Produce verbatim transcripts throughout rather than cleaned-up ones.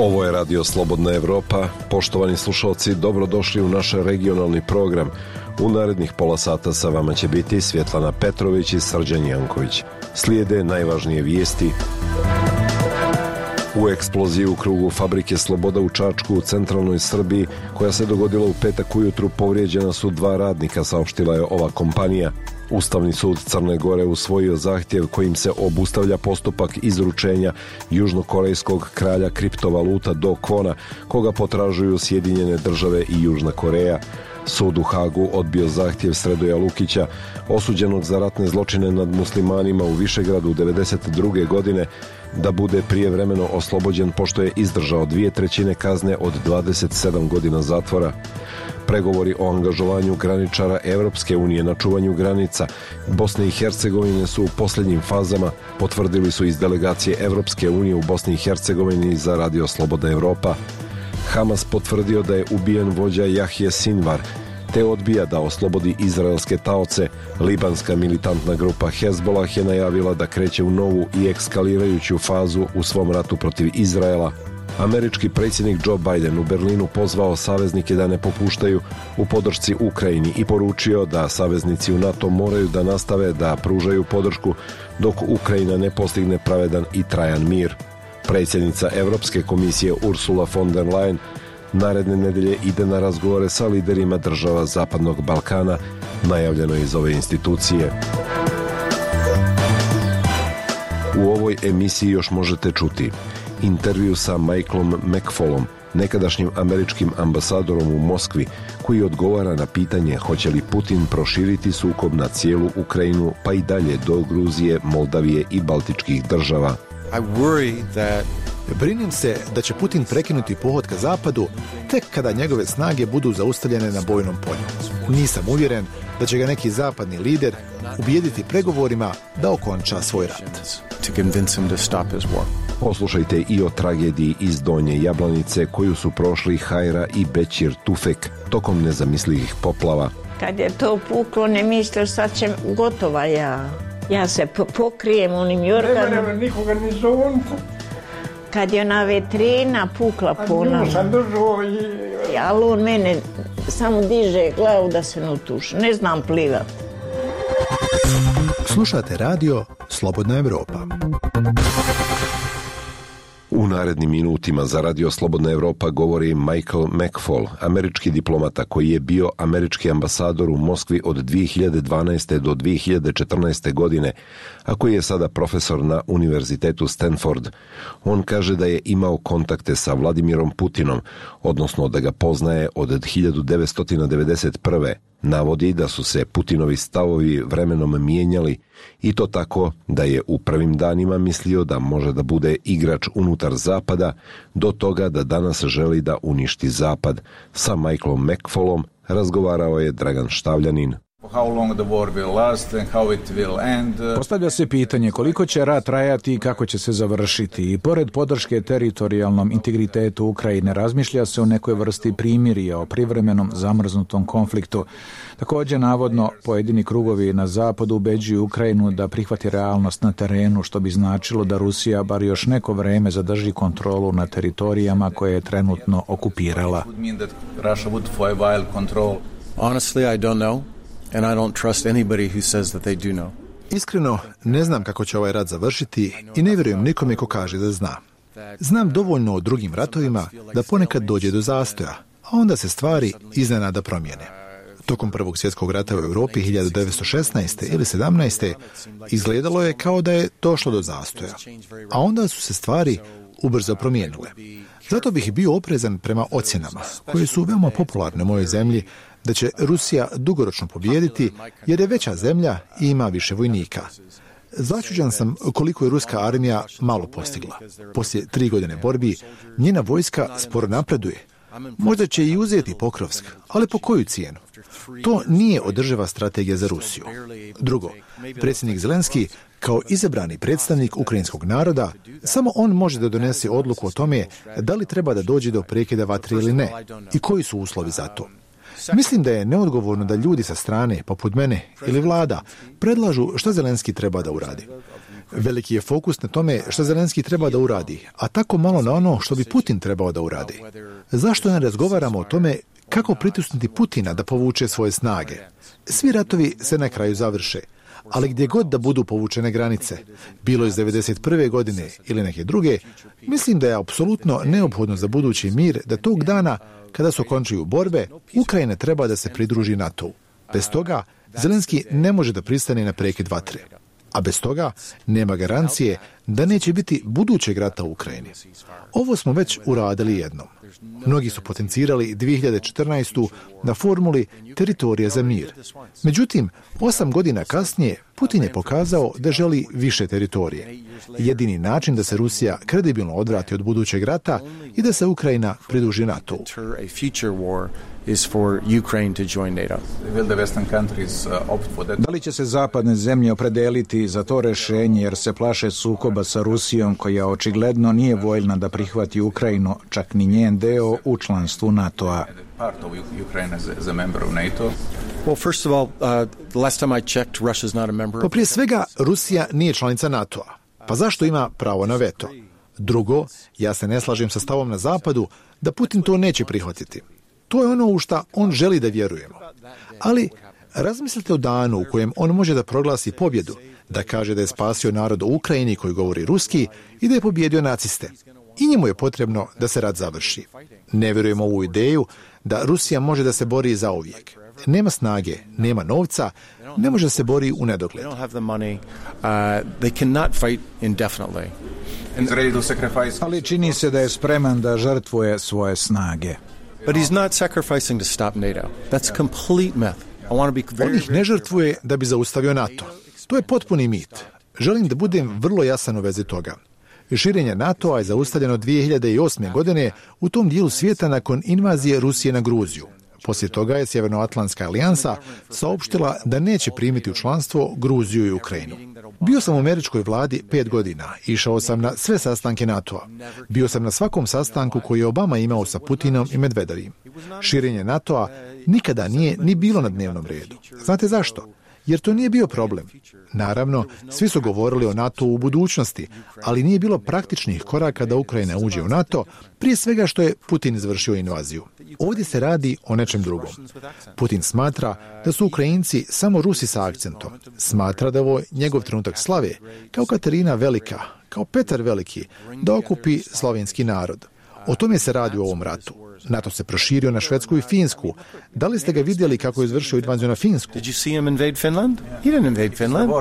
Ovo je Radio Slobodna Evropa. Poštovani slušalci, dobrodošli u naš regionalni program. U narednih pola sata sa vama će biti Svjetlana Petrović i Srđan Janković. Slijede najvažnije vijesti. U eksploziji u krugu fabrike Sloboda u Čačku u centralnoj Srbiji, koja se dogodila u petak ujutru, povrijeđena su dva radnika, saopštila je ova kompanija. Ustavni sud Crne Gore usvojio zahtjev kojim se obustavlja postupak izručenja južnokorejskog kralja kriptovaluta Do Kwona, koga potražuju Sjedinjene države i Južna Koreja. Sud u Hagu odbio zahtjev Sredoja Lukića, osuđenog za ratne zločine nad muslimanima u Višegradu devedeset druge godine, da bude prijevremeno oslobođen pošto je izdržao dvije trećine kazne od dvadeset sedam godina zatvora. Pregovori o angažovanju graničara Evropske unije na čuvanju granica Bosne i Hercegovine su u posljednjim fazama, potvrdili su iz delegacije Evropske unije u Bosni i Hercegovini za Radio Slobodna Evropa. Hamas potvrdio da je ubijen vođa Jahje Sinvar, te odbija da oslobodi izraelske taoce. Libanska militantna grupa Hezbollah je najavila da kreće u novu i ekskalirajuću fazu u svom ratu protiv Izraela. Američki predsjednik Joe Biden u Berlinu pozvao saveznike da ne popuštaju u podršci Ukrajini i poručio da saveznici u NATO moraju da nastave da pružaju podršku dok Ukrajina ne postigne pravedan i trajan mir. Predsjednica Europske komisije Ursula von der Leyen naredne nedelje ide na razgovore sa liderima država Zapadnog Balkana, najavljeno iz ove institucije. U ovoj emisiji još možete čuti intervju sa Michaelom McFaulom, nekadašnjim američkim ambasadorom u Moskvi, koji odgovara na pitanje hoće li Putin proširiti sukob na cijelu Ukrajinu pa i dalje do Gruzije, Moldavije i Baltičkih država. I worry that Brinem se da će Putin prekinuti pohod ka zapadu tek kada njegove snage budu zaustavljene na bojnom polju. Nisam uvjeren da će ga neki zapadni lider ubijediti pregovorima da okonča svoj rat. Poslušajte i o tragediji iz Donje Jablanice koju su prošli Hajra i Bećir Tufek tokom nezamislivih poplava. Kad je to puklo, ne mislio sad će gotova ja. Ja se pokrijem onim jorganom. Ne mene nikoga ni zovnta. Kad je ona vetrina pukla po nama. Nju sam držao i... Ali on mene samo diže glavu da se ne utuši. Ne znam plivat. Slušate radio Slobodna Evropa. U narednim minutima za Radio Slobodna Evropa govori Michael McFaul, američki diplomata koji je bio američki ambasador u Moskvi od dvije hiljade dvanaeste do dvije hiljade četrnaeste godine, a koji je sada profesor na Univerzitetu Stanford. On kaže da je imao kontakte sa Vladimirom Putinom, odnosno da ga poznaje od hiljadu devetsto devedeset prve. Navodi da su se Putinovi stavovi vremenom mijenjali i to tako da je u prvim danima mislio da može da bude igrač unutar Zapada, do toga da danas želi da uništi Zapad. Sa Michaelom McFaulom razgovarao je Dragan Štavljanin. Postavlja se pitanje koliko će rat trajati i kako će se završiti. I pored podrške teritorijalnom integritetu Ukrajine razmišlja se o nekoj vrsti primirja, o privremenom zamrznutom konfliktu. Također, navodno, pojedini krugovi na zapadu ubeđuju Ukrajinu da prihvati realnost na terenu, što bi značilo da Rusija bar još neko vreme zadrži kontrolu na teritorijama koje je trenutno okupirala. Honestly, I don't know. And I don't trust anybody who says that they do know. Iskreno, ne znam kako će ovaj rat završiti i ne vjerujem nikome ko kaže da zna. Znam dovoljno o drugim ratovima da ponekad dođe do zastoja, a onda se stvari iznenada promijene. Tokom Prvog svjetskog rata u Europi hiljadu devetsto šesnaeste ili sedamnaeste izgledalo je kao da je došlo do zastoja, a onda su se stvari ubrzo promijenile. Zato bih bio oprezan prema ocjenama, koje su veoma popularne u mojoj zemlji, da će Rusija dugoročno pobijediti jer je veća zemlja i ima više vojnika. Začuđen sam koliko je ruska armija malo postigla. Poslije tri godine borbi, njena vojska sporo napreduje. Možda će i uzeti Pokrovsk, ali po koju cijenu? To nije održiva strategija za Rusiju. Drugo, predsjednik Zelenski, kao izabrani predstavnik ukrajinskog naroda, samo on može da donese odluku o tome da li treba da dođe do prekida vatre ili ne i koji su uslovi za to. Mislim da je neodgovorno da ljudi sa strane, poput mene ili vlada, predlažu šta Zelenski treba da uradi. Veliki je fokus na tome što Zelenski treba da uradi, a tako malo na ono što bi Putin trebao da uradi. Zašto ne razgovaramo o tome kako pritisnuti Putina da povuče svoje snage? Svi ratovi se na kraju završe, ali gdje god da budu povučene granice, bilo iz devedeset prve godine ili neke druge, mislim da je apsolutno neophodno za budući mir da tog dana, kada se okončaju borbe, Ukrajina treba da se pridruži NATO-u. Bez toga, Zelenski ne može da pristane na prekid vatre. A bez toga nema garancije da neće biti budućeg rata u Ukrajini. Ovo smo već uradili jednom. Mnogi su potencirali dvije hiljade četrnaeste. na formuli teritorija za mir. Međutim, osam godina kasnije Putin je pokazao da želi više teritorije. Jedini način da se Rusija kredibilno odvrati od budućeg rata i da se Ukrajina pridruži NATO-u. Da li će se zapadne zemlje opredeliti za to rešenje jer se plaše sukoba sa Rusijom koja očigledno nije voljna da prihvati Ukrajinu, čak ni njen deo u članstvu NATO-a? Pa prije svega, Rusija nije članica NATO-a. Pa zašto ima pravo na veto? Drugo, ja se ne slažem sa stavom na zapadu da Putin to neće prihvatiti. To je ono u šta on želi da vjerujemo. Ali razmislite o danu u kojem on može da proglasi pobjedu, da kaže da je spasio narod u Ukrajini koji govori ruski i da je pobjedio naciste. I njemu je potrebno da se rat završi. Ne vjerujemo u ideju da Rusija može da se bori zauvijek. Nema snage, nema novca, ne može da se bori u nedogled. Ali čini se da je spreman da žrtvuje svoje snage. But he's not sacrificing to stop NATO. That's complete myth. I want to be very, On ih ne žrtvuje da bi zaustavio NATO. To je potpuni mit. Želim da budem vrlo jasan u vezi toga. Širenje NATO-a je zaustavljeno dvije hiljade osme. godine u tom dijelu svijeta nakon invazije Rusije na Gruziju. Poslije toga je Sjevernoatlantska alijansa saopštila da neće primiti u članstvo Gruziju i Ukrajinu. Bio sam u američkoj vladi pet godina. Išao sam na sve sastanke NATO-a. Bio sam na svakom sastanku koji je Obama imao sa Putinom i Medvedevim. Širenje NATO-a nikada nije ni bilo na dnevnom redu. Znate zašto? Jer to nije bio problem. Naravno, svi su govorili o NATO u budućnosti, ali nije bilo praktičnih koraka da Ukrajina uđe u NATO, prije svega što je Putin izvršio invaziju. Ovdje se radi o nečem drugom. Putin smatra da su Ukrajinci samo Rusi sa akcentom. Smatra da ovo je njegov trenutak slave, kao Katarina Velika, kao Petar Veliki, da okupi slovenski narod. O tome se radi u ovom ratu. NATO se proširio na Švedsku i Finsku. Da li ste ga vidjeli kako je izvršio invaziju na Finsku? Did you see him invade Finland? He didn't invade Finland.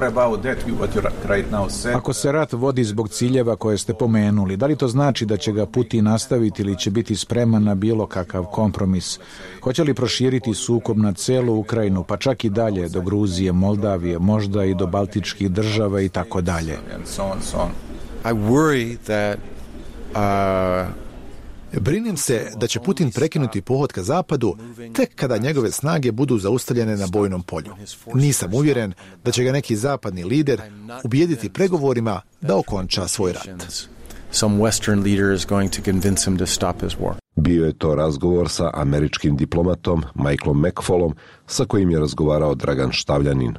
Ako se rat vodi zbog ciljeva koje ste pomenuli, da li to znači da će ga Putin nastaviti ili će biti spreman na bilo kakav kompromis? Hoće li proširiti sukob na celu Ukrajinu, pa čak i dalje do Gruzije, Moldavije, možda i do baltičkih država i tako dalje? I worry that uh, Brinem se da će Putin prekinuti pohod ka zapadu tek kada njegove snage budu zaustavljene na bojnom polju. Nisam uvjeren da će ga neki zapadni lider ubijediti pregovorima da okonča svoj rat. some Western leader is going to convince him to stop his war. Bio je to razgovor sa američkim diplomatom Michaelom McFallom, sa kojim je razgovarao Dragan Štavljanin.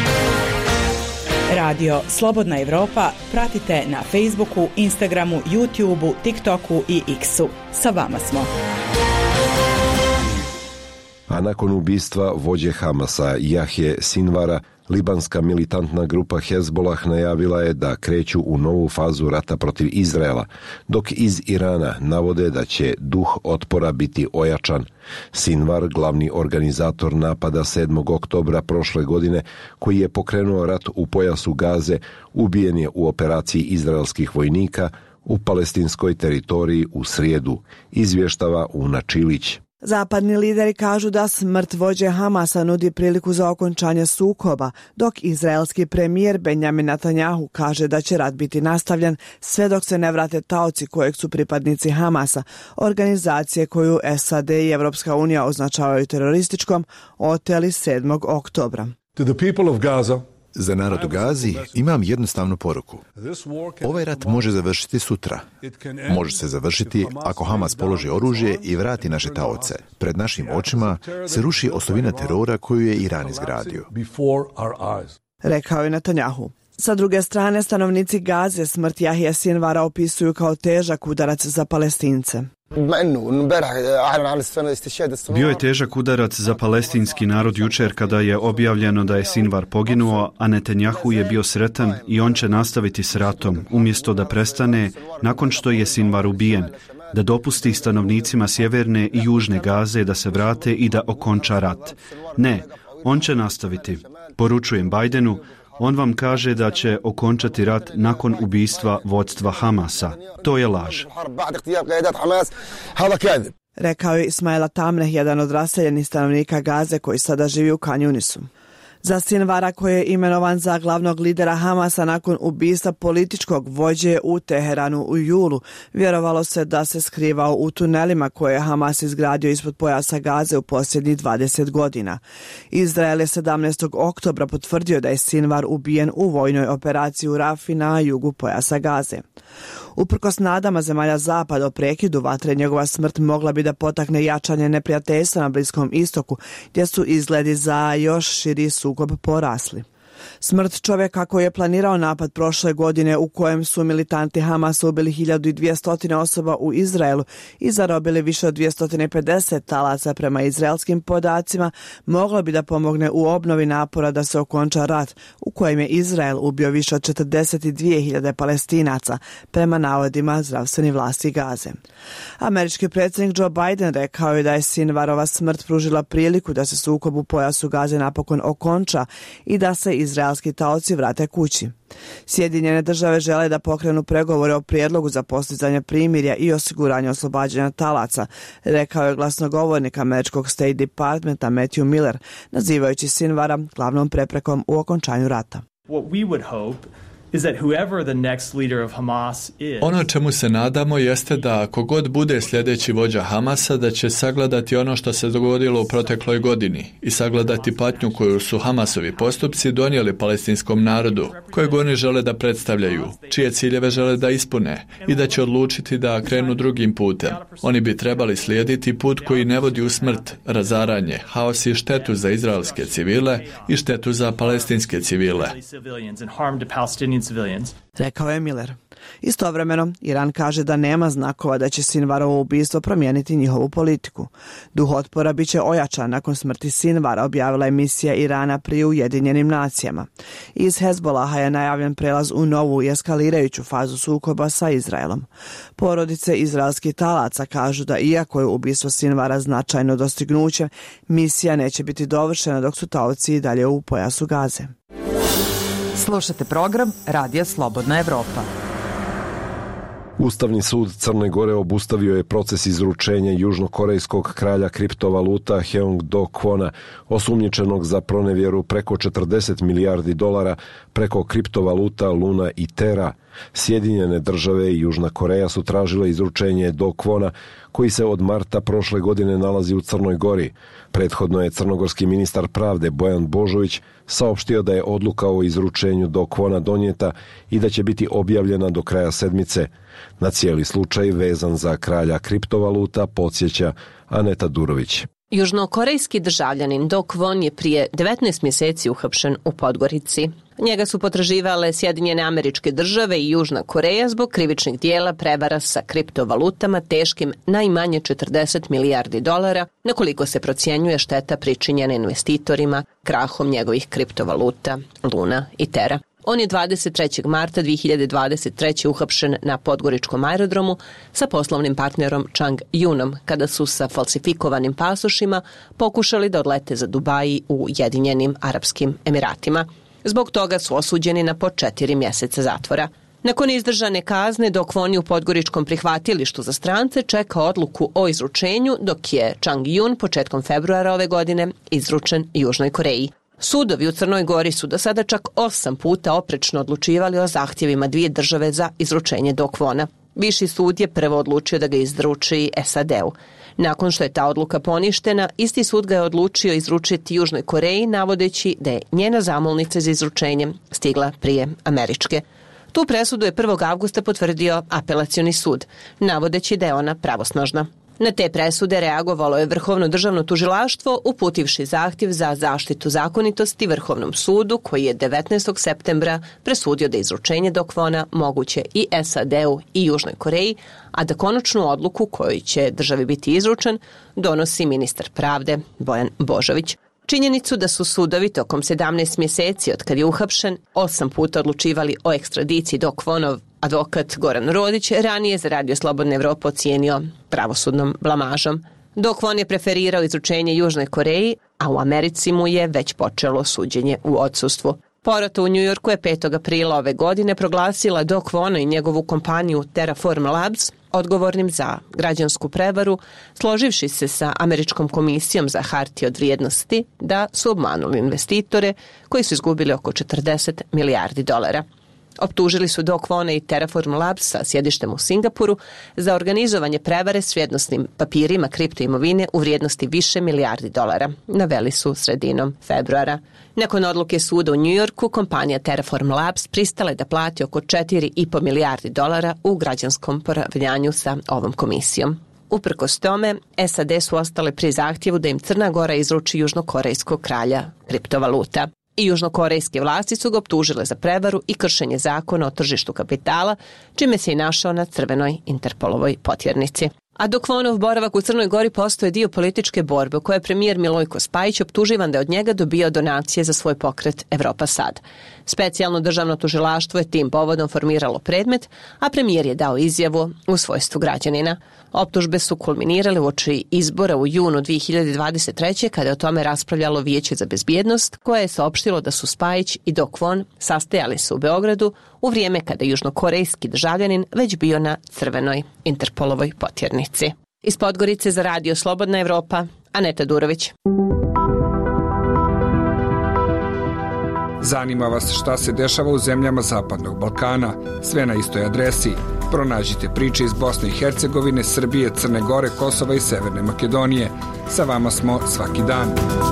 Radio Slobodna Evropa pratite na Facebooku, Instagramu, YouTubeu, TikToku i X-u. Sa vama smo. A nakon ubistva vođe Hamasa Jahje Sinvara, libanska militantna grupa Hezbollah najavila je da kreću u novu fazu rata protiv Izraela, dok iz Irana navode da će duh otpora biti ojačan. Sinvar, glavni organizator napada sedmog oktobra prošle godine, koji je pokrenuo rat u pojasu Gaze, ubijen je u operaciji izraelskih vojnika u palestinskoj teritoriji u srijedu, izvještava Una Čilić. Zapadni lideri kažu da smrt vođe Hamasa nudi priliku za okončanje sukoba, dok izraelski premijer Benjamin Netanjahu kaže da će rat biti nastavljen sve dok se ne vrate taoci kojeg su pripadnici Hamasa, organizacije koju S A D i Evropska unija označavaju terorističkom, oteli sedmog oktobra. To the people of Gaza, Za narod u Gazi imam jednostavnu poruku. Ovaj rat može završiti sutra. Može se završiti ako Hamas položi oružje i vrati naše taoce. Pred našim očima se ruši osovina terora koju je Iran izgradio. Rekao je Netanjahu. Sa druge strane, stanovnici Gaze smrt Jahije Sinvara opisuju kao težak udarac za Palestince. Bio je težak udarac za palestinski narod jučer kada je objavljeno da je Sinvar poginuo, a Netanjahu je bio sretan i on će nastaviti s ratom, umjesto da prestane nakon što je Sinvar ubijen, da dopusti stanovnicima sjeverne i južne Gaze da se vrate i da okonča rat. Ne, on će nastaviti. Poručujem Bidenu, on vam kaže da će okončati rat nakon ubistva vodstva Hamasa. To je laž. Rekao je Ismaila Tamneh, jedan od raseljenih stanovnika Gaze koji sada živi u Khan Yunisu. Za Sinvara, koji je imenovan za glavnog lidera Hamasa nakon ubistva političkog vođe u Teheranu u julu, vjerovalo se da se skrivao u tunelima koje je Hamas izgradio ispod pojasa Gaze u posljednjih dvadeset godina. Izrael je sedamnaestog oktobra potvrdio da je Sinvar ubijen u vojnoj operaciji u Rafi na jugu pojasa Gaze. Uprkos nadama zemalja zapada o prekidu vatre, njegova smrt mogla bi da potakne jačanje neprijateljstva na Bliskom istoku, gdje su izgledi za još širi sukob porasli. Smrt čovjeka koji je planirao napad prošle godine u kojem su militanti Hamasa ubili hiljadu dvjesto osoba u Izraelu i zarobili više od dvjesto pedeset talaca prema izraelskim podacima, moglo bi da pomogne u obnovi napora da se okonča rat u kojem je Izrael ubio više od četrdeset dvije hiljade Palestinaca prema navodima zdravstvenih vlasti Gaze. Američki predsjednik Joe Biden rekao je da je Sinvarova smrt pružila priliku da se sukob u pojasu Gaze napokon okonča i da se izraelski taoci vrate kući. Sjedinjene države žele da pokrenu pregovore o prijedlogu za postizanje primirja i osiguranje oslobađanja talaca, rekao je glasnogovornik američkog State Departmenta Matthew Miller, nazivajući Sinvara glavnom preprekom u okončanju rata. What we would hope is that whoever the next leader of Hamas is. Ono čemu se nadamo jeste da ako god bude sljedeći vođa Hamasa, da će sagledati ono što se dogodilo u protekloj godini i sagledati patnju koju su Hamasovi postupci donijeli palestinskom narodu, kojeg oni žele da predstavljaju, čije ciljeve žele da ispune i da će odlučiti da krenu drugim putem. Oni bi trebali slijediti put koji ne vodi u smrt, razaranje, haos i štetu za izraelske civile i štetu za palestinske civile. Rekao je Miller. Istovremeno, Iran kaže da nema znakova da će Sinvarovo ubistvo promijeniti njihovu politiku. Duh otpora bit će ojačan nakon smrti Sinvara, objavila je misija Irana pri Ujedinjenim nacijama. Iz Hezbolaha je najavljen prelaz u novu i eskalirajuću fazu sukoba sa Izraelom. Porodice izraelskih talaca kažu da iako je ubistvo Sinvara značajno dostignuće, misija neće biti dovršena dok su taoci i dalje u pojasu Gaze. Slušate program Radija Slobodna Evropa. Ustavni sud Crne Gore obustavio je proces izručenja južnokorejskog kralja kriptovaluta Heong Do Kwona, osumnjičenog za pronevjeru preko četrdeset milijardi dolara preko kriptovaluta Luna i Terra. Sjedinjene države i Južna Koreja su tražile izručenje Do Kwona, koji se od marta prošle godine nalazi u Crnoj Gori. Prethodno je crnogorski ministar pravde Bojan Božović saopštio da je odluka o izručenju Do Kwona donijeta i da će biti objavljena do kraja sedmice. Na cijeli slučaj vezan za kralja kriptovaluta podsjeća Aneta Durović. Južnokorejski državljanin Do Kwon je prije devetnaest mjeseci uhapšen u Podgorici. Njega su potraživale Sjedinjene Američke Države i Južna Koreja zbog krivičnih dijela prevara sa kriptovalutama teškim najmanje četrdeset milijardi dolara, na koliko se procjenjuje šteta pričinjena investitorima krahom njegovih kriptovaluta Luna i Terra. On je dvadeset trećeg marta dvije hiljade dvadeset treće uhapšen na Podgoričkom aerodromu sa poslovnim partnerom Chang Yunom kada su sa falsifikovanim pasošima pokušali da odlete za Dubaji u Ujedinjenim Arapskim Emiratima. Zbog toga su osuđeni na po četiri mjeseca zatvora. Nakon izdržane kazne, Do Kwon je u Podgoričkom prihvatilištu za strance čeka odluku o izručenju, dok je Chang Yun početkom februara ove godine izručen Južnoj Koreji. Sudovi u Crnoj Gori su do sada čak osam puta oprečno odlučivali o zahtjevima dvije države za izručenje Do Kwona. Viši sud je prvo odlučio da ga izruči S A D-u. Nakon što je ta odluka poništena, isti sud ga je odlučio izručiti Južnoj Koreji, navodeći da je njena zamolnica za izručenjem stigla prije američke. Tu presudu je prvog avgusta potvrdio apelacioni sud, navodeći da je ona pravosnažna. Na te presude reagovalo je Vrhovno državno tužilaštvo, uputivši zahtjev za zaštitu zakonitosti Vrhovnom sudu, koji je devetnaestog septembra presudio da je izručenje Do Kwona moguće i S A D-u i Južnoj Koreji, a da konačnu odluku kojoj će državi biti izručen donosi ministar pravde Bojan Božović. Činjenicu da su sudovi tokom sedamnaest mjeseci od kad je uhapšen osam puta odlučivali o ekstradiciji Do Kwonov, advokat Goran Rodić ranije za Radio Slobodna Evropa ocijenio pravosudnom blamažom. Do Kwon je preferirao izručenje Južnoj Koreji, a u Americi mu je već počelo suđenje u odsustvu. Porota u Njujorku je petog aprila ove godine proglasila Do Kwona i njegovu kompaniju Terraform Labs odgovornim za građansku prevaru, složivši se sa Američkom komisijom za hartije od vrijednosti da su obmanuli investitore koji su izgubili oko četrdeset milijardi dolara. Optužili su Do Kwona i Terraform Labs sa sjedištem u Singapuru za organizovanje prevare s vrijednosnim papirima kriptoimovine u vrijednosti više milijardi dolara. Naveli su sredinom februara. Nakon odluke suda u Njujorku, kompanija Terraform Labs pristala je da plati oko četiri i po milijardi dolara u građanskom poravljanju sa ovom komisijom. Uprkos tome, S A D su ostale pri zahtjevu da im Crna Gora izruči južnokorejskog kralja kriptovaluta. I južnokorejske vlasti su ga optužile za prevaru i kršenje zakona o tržištu kapitala, čime se i našao na crvenoj Interpolovoj potjernici. A Do Kwonov boravak u Crnoj Gori postoje dio političke borbe u kojoj je premijer Milojko Spajić optuživan da je od njega dobio donacije za svoj pokret Evropa sad. Specijalno državno tužilaštvo je tim povodom formiralo predmet, a premijer je dao izjavu u svojstvu građanina. Optužbe su kulminirale uoči izbora u junu dvije hiljade dvadeset treće kada je o tome raspravljalo Vijeće za bezbjednost, koje je saopštilo da su Spajić i Do Kwon sastajali se u Beogradu u vrijeme kada je južnokorejski državljanin već bio na crvenoj Interpolovoj potjernici. Iz Podgorice za Radio Slobodna Evropa, Aneta Durović. Zanima vas šta se dešava u zemljama Zapadnog Balkana? Sve na istoj adresi. Pronađite priče iz Bosne i Hercegovine, Srbije, Crne Gore, Kosova i Severne Makedonije. Sa vama smo svaki dan.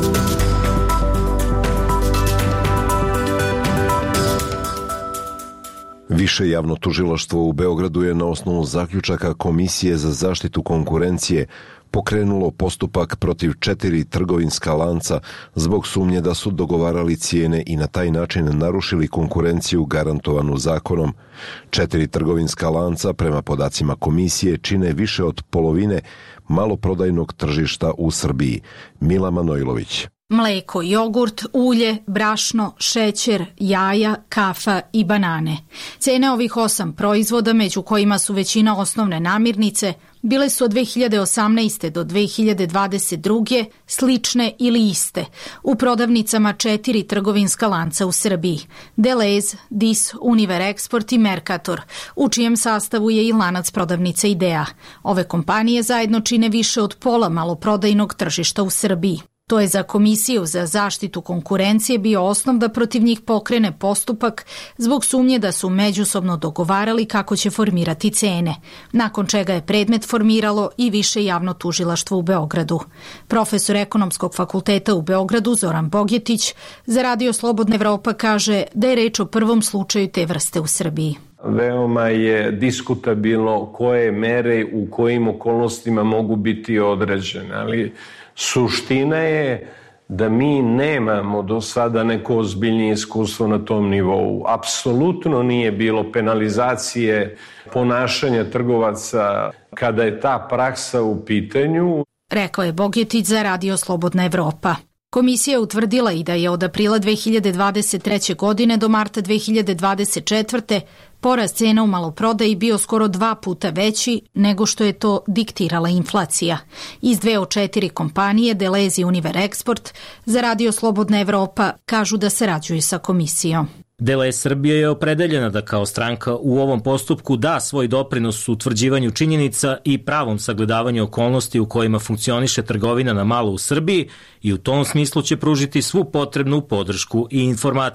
Više javno tužilaštvo u Beogradu je na osnovu zaključaka Komisije za zaštitu konkurencije pokrenulo postupak protiv četiri trgovinska lanca zbog sumnje da su dogovarali cijene i na taj način narušili konkurenciju garantovanu zakonom. Četiri trgovinska lanca, prema podacima komisije, čine više od polovine maloprodajnog tržišta u Srbiji. Mila Manojlović. Mleko, jogurt, ulje, brašno, šećer, jaja, kafa i banane. Cene ovih osam proizvoda, među kojima su većina osnovne namirnice, bile su od dve hiljade osamnaeste. do dve hiljade dvadeset druge slične ili iste u prodavnicama četiri trgovinska lanca u Srbiji: Delez, Dis, Univer Export i Mercator, u čijem sastavu je i lanac prodavnice Idea. Ove kompanije zajedno čine više od pola maloprodajnog tržišta u Srbiji. To je za Komisiju za zaštitu konkurencije bio osnov da protiv njih pokrene postupak zbog sumnje da su međusobno dogovarali kako će formirati cene, nakon čega je predmet formiralo i više javno tužilaštvo u Beogradu. Profesor Ekonomskog fakulteta u Beogradu Zoran Bogetić za Radio Slobodna Evropa kaže da je reč o prvom slučaju te vrste u Srbiji. Veoma je diskutabilno koje mere u kojim okolnostima mogu biti određene, ali suština je da mi nemamo do sada neko ozbiljnije iskustvo na tom nivou. Apsolutno nije bilo penalizacije ponašanja trgovaca kada je ta praksa u pitanju. Rekao je Bogetić za Radio Slobodna Evropa. Komisija je utvrdila i da je od aprila dve hiljade dvadeset treće. godine do marta dve hiljade dvadeset četvrte. porast cena u maloprodaji bio skoro dva puta veći nego što je to diktirala inflacija. Iz dve od četiri kompanije, Delez i Univer Export, za Radio Slobodna Evropa kažu da sarađuju sa komisijom. Delez Srbije je opredeljena da kao stranka u ovom postupku da svoj doprinos u utvrđivanju činjenica i pravom sagledavanju okolnosti u kojima funkcioniše trgovina na malo u Srbiji i u tom smislu će pružiti svu potrebnu podršku i informacije.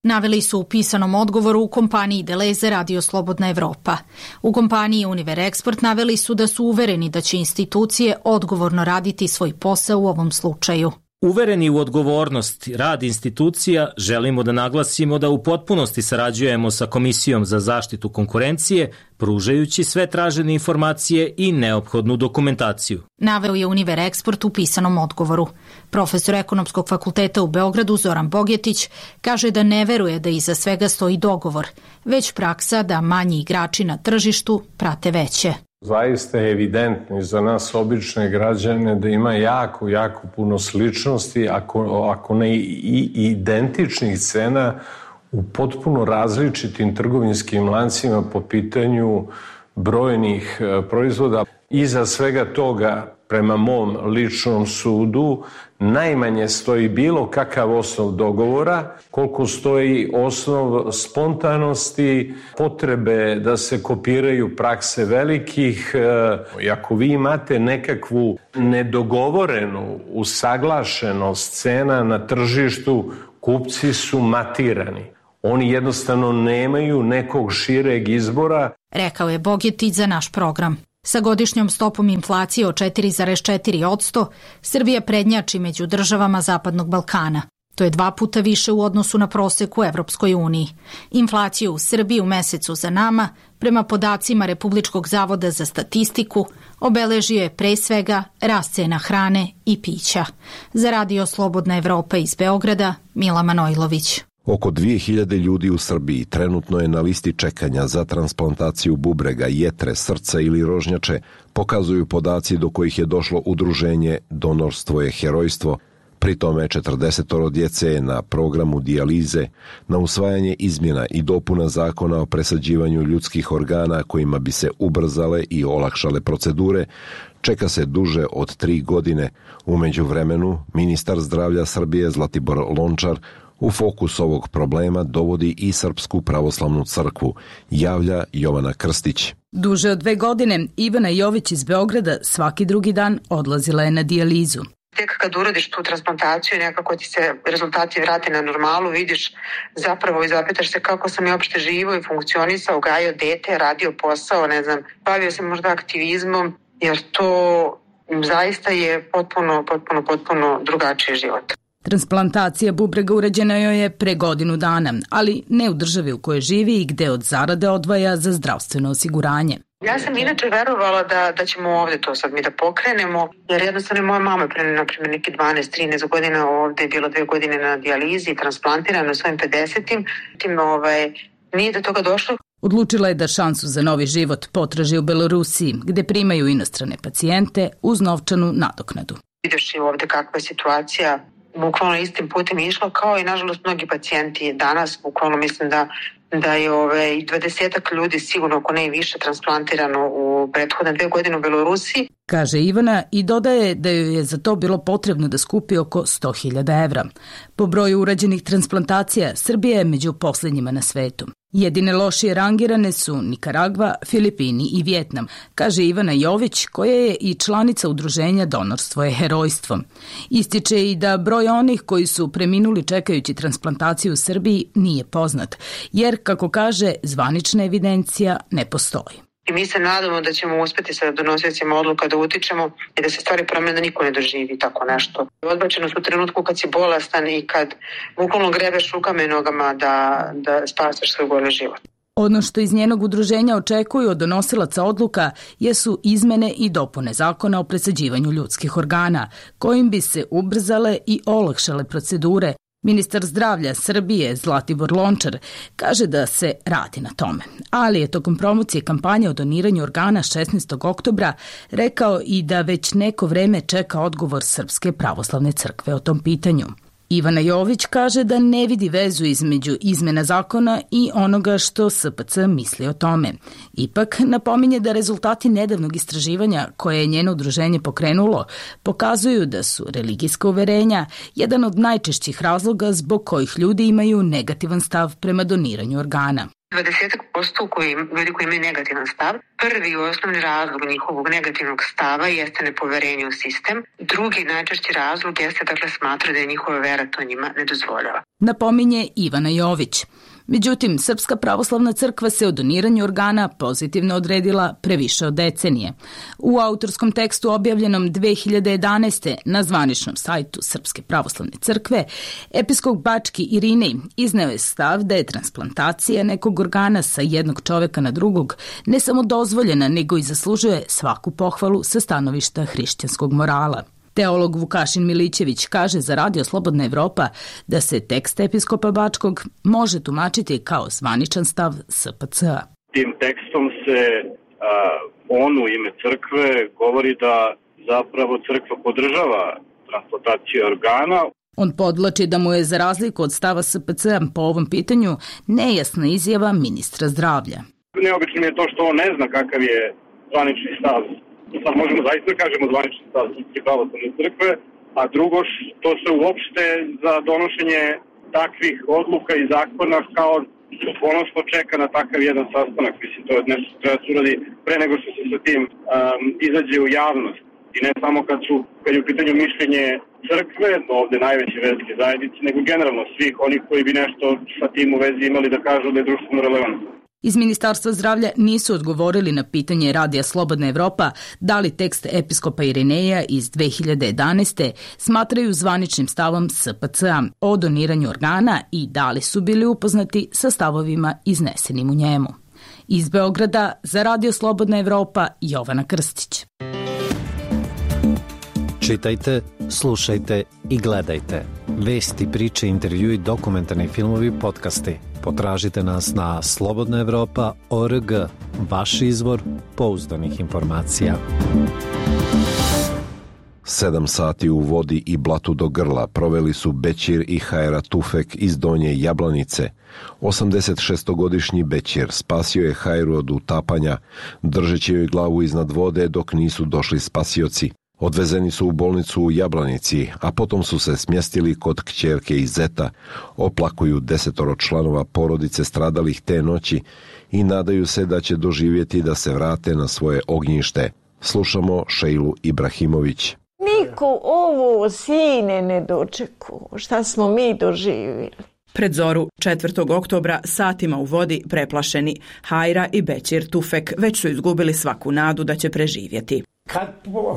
Naveli su u pisanom odgovoru u kompaniji Deleze Radio Slobodna Evropa. U kompaniji Univer Export naveli su da su uvereni da će institucije odgovorno raditi svoj posao u ovom slučaju. Uvereni u odgovornost rad institucija, želimo da naglasimo da u potpunosti sarađujemo sa Komisijom za zaštitu konkurencije, pružajući sve tražene informacije i neophodnu dokumentaciju. Naveo je Univer Export u pisanom odgovoru. Profesor Ekonomskog fakulteta u Beogradu Zoran Bogetić kaže da ne veruje da iza svega stoji dogovor, već praksa da manji igrači na tržištu prate veće. Zaista je evidentno i za nas obične građane da ima jako, jako puno sličnosti, ako, ako ne i identičnih cena u potpuno različitim trgovinskim lancima po pitanju brojnih proizvoda. Iza svega toga, prema mom ličnom sudu, najmanje stoji bilo kakav osnov dogovora, koliko stoji osnov spontanosti, potrebe da se kopiraju prakse velikih. I ako vi imate nekakvu nedogovorenu usaglašenost cena na tržištu, kupci su matirani. Oni jednostavno nemaju nekog šireg izbora. Rekao je Bogetić za naš program. Sa godišnjom stopom inflacije od četiri zarez četiri posto, Srbija prednjači među državama Zapadnog Balkana. To je dva puta više u odnosu na prosek u Evropskoj uniji. Inflaciju u Srbiji u mesecu za nama, prema podacima Republičkog zavoda za statistiku, obeležio je pre svega rast cena hrane i pića. Za Radio Slobodna Evropa iz Beograda, Mila Manojlović. Oko dvije hiljade ljudi u Srbiji trenutno je na listi čekanja za transplantaciju bubrega, jetre, srca ili rožnjače, pokazuju podaci do kojih je došlo udruženje Donorstvo je herojstvo. Pri tome četrdesetoro djece je na programu dijalize, na usvajanje izmjena i dopuna zakona o presađivanju ljudskih organa kojima bi se ubrzale i olakšale procedure, čeka se duže od tri godine. U međuvremenu, ministar zdravlja Srbije Zlatibor Lončar u fokus ovog problema dovodi i Srpsku pravoslavnu crkvu, javlja Jovana Krstić. Duže od dve godine Ivana Jović iz Beograda svaki drugi dan odlazila je na dijalizu. Tek kad uradiš tu transplantaciju, nekako ti se rezultati vrate na normalu, vidiš zapravo i zapitaš se kako sam ja uopšte živo i funkcionisao, gajio dete, radio posao, ne znam, bavio se možda aktivizmom, jer to zaista je potpuno, potpuno, potpuno drugačiji život. Transplantacija bubrega urađena joj je pre godinu dana, ali ne u državi u kojoj živi i gde od zarade odvaja za zdravstveno osiguranje. Ja sam inače verovala da, da ćemo ovde to sad mi da pokrenemo, jer jednostavno moja mama pre, na primjer, neki dvanaest trinaest godina ovde je bilo dve godine na dijalizi i transplantirana na svojim pedesetim. Tim, ovaj, nije do toga došlo. Odlučila je da šansu za novi život potraži u Belorusiji, gde primaju inostrane pacijente uz novčanu nadoknadu. Vidiš i ovde kakva je situacija, bukvalno istim putem išlo kao i nažalost mnogi pacijenti danas, bukvalno mislim da da je ove, i dvadesetak ljudi sigurno ako ne i više transplantirano u prethodne dve godine u Belorusiji. Kaže Ivana i dodaje da joj je za to bilo potrebno da skupi oko sto hiljada evra. Po broju urađenih transplantacija, Srbija je među poslednjima na svetu. Jedine lošije rangirane su Nikaragva, Filipini i Vjetnam, kaže Ivana Jović, koja je i članica udruženja Donorstvo je herojstvo. Ističe i da broj onih koji su preminuli čekajući transplantaciju u Srbiji nije poznat, jer, kako kaže, zvanična evidencija ne postoji. I mi se nadamo da ćemo uspeti sa donosiocima odluka da utičemo i da se stvari promene, da niko ne doživi tako nešto. Odbačeno su u trenutku kad si bolestan i kad bukvalno grebeš rukama i nogama da, da spasiš svoj goli život. Ono što iz njenog udruženja očekuju od donosilaca odluka jesu izmene i dopune zakona o presađivanju ljudskih organa, kojim bi se ubrzale i olakšale procedure. Ministar zdravlja Srbije Zlatibor Lončar kaže da se radi na tome, ali je tokom promocije kampanje o doniranju organa šesnaestog oktobra rekao i da već neko vreme čeka odgovor Srpske pravoslavne crkve o tom pitanju. Ivana Jović kaže da ne vidi vezu između izmena zakona i onoga što S P C misli o tome. Ipak napominje da rezultati nedavnog istraživanja koje je njeno udruženje pokrenulo pokazuju da su religijska uverenja jedan od najčešćih razloga zbog kojih ljudi imaju negativan stav prema doniranju organa. dvadeset posto koji, ljudi koji imaju negativan stav. Prvi i osnovni razlog njihovog negativnog stava jeste nepoverenje u sistem. Drugi najčešći razlog jeste dakle smatra da je njihova vera to njima ne dozvoljava. Napominje Ivana Jović. Međutim, Srpska pravoslavna crkva se o doniranju organa pozitivno odredila previše od decenije. U autorskom tekstu objavljenom dve hiljade jedanaeste. na zvaničnom sajtu Srpske pravoslavne crkve, episkop Bački Irinej izneo je stav da je transplantacija nekog organa sa jednog čoveka na drugog ne samo dozvoljena, nego i zaslužuje svaku pohvalu sa stanovišta hrišćanskog morala. Teolog Vukašin Milićević kaže za Radio Slobodna Evropa da se tekst episkopa Bačkog može tumačiti kao zvaničan stav S P C-a. Tim tekstom se a, on u ime crkve govori da zapravo crkva podržava transplantaciju organa. On podvlači da mu je za razliku od stava S P C-a po ovom pitanju nejasna izjava ministra zdravlja. Neobično je to što on ne zna kakav je zvanični stav. Sad možemo zaista kažemo zvanični stav Srpske pravoslavne crkve, a drugo što se uopšte za donošenje takvih odluka i zakona kao ponosno čeka na takav jedan sastanak. Mislim, to je nešto što treba se uradi pre nego što se sa tim um, izađe u javnost. I ne samo kad su, kad je u pitanju mišljenje crkve, ovde najveće verske zajednice, nego generalno svih onih koji bi nešto sa tim u vezi imali da kažu da je društveno relevantno. Iz Ministarstva zdravlja nisu odgovorili na pitanje Radija Slobodna Evropa da li tekst episkopa Irineja iz dve hiljade jedanaeste. smatraju zvaničnim stavom S P C-a o doniranju organa i da li su bili upoznati sa stavovima iznesenim u njemu. Iz Beograda za Radio Slobodna Evropa Jovana Krstić. Čitajte, slušajte i gledajte. Vesti, priče, intervjui, dokumentarni filmovi, podcasti. Potražite nas na slobodna evropa tačka org, vaš izvor pouzdanih informacija. Sedam sati u vodi i blatu do grla proveli su Bećir i Hajra Tufek iz Donje Jablanice. osamdesetšestogodišnji Bećir spasio je Hajru od utapanja, držeći joj glavu iznad vode dok nisu došli spasioci. Odvezeni su u bolnicu u Jablanici, a potom su se smjestili kod kćerke i zeta, oplakuju desetoro članova porodice stradalih te noći i nadaju se da će doživjeti da se vrate na svoje ognjište. Slušamo Šejlu Ibrahimović. Niko ovo sine ne dočeku, šta smo mi doživjeli. Pred zoru četvrtog oktobra satima u vodi preplašeni Hajra i Bećir Tufek već su izgubili svaku nadu da će preživjeti. Kad po...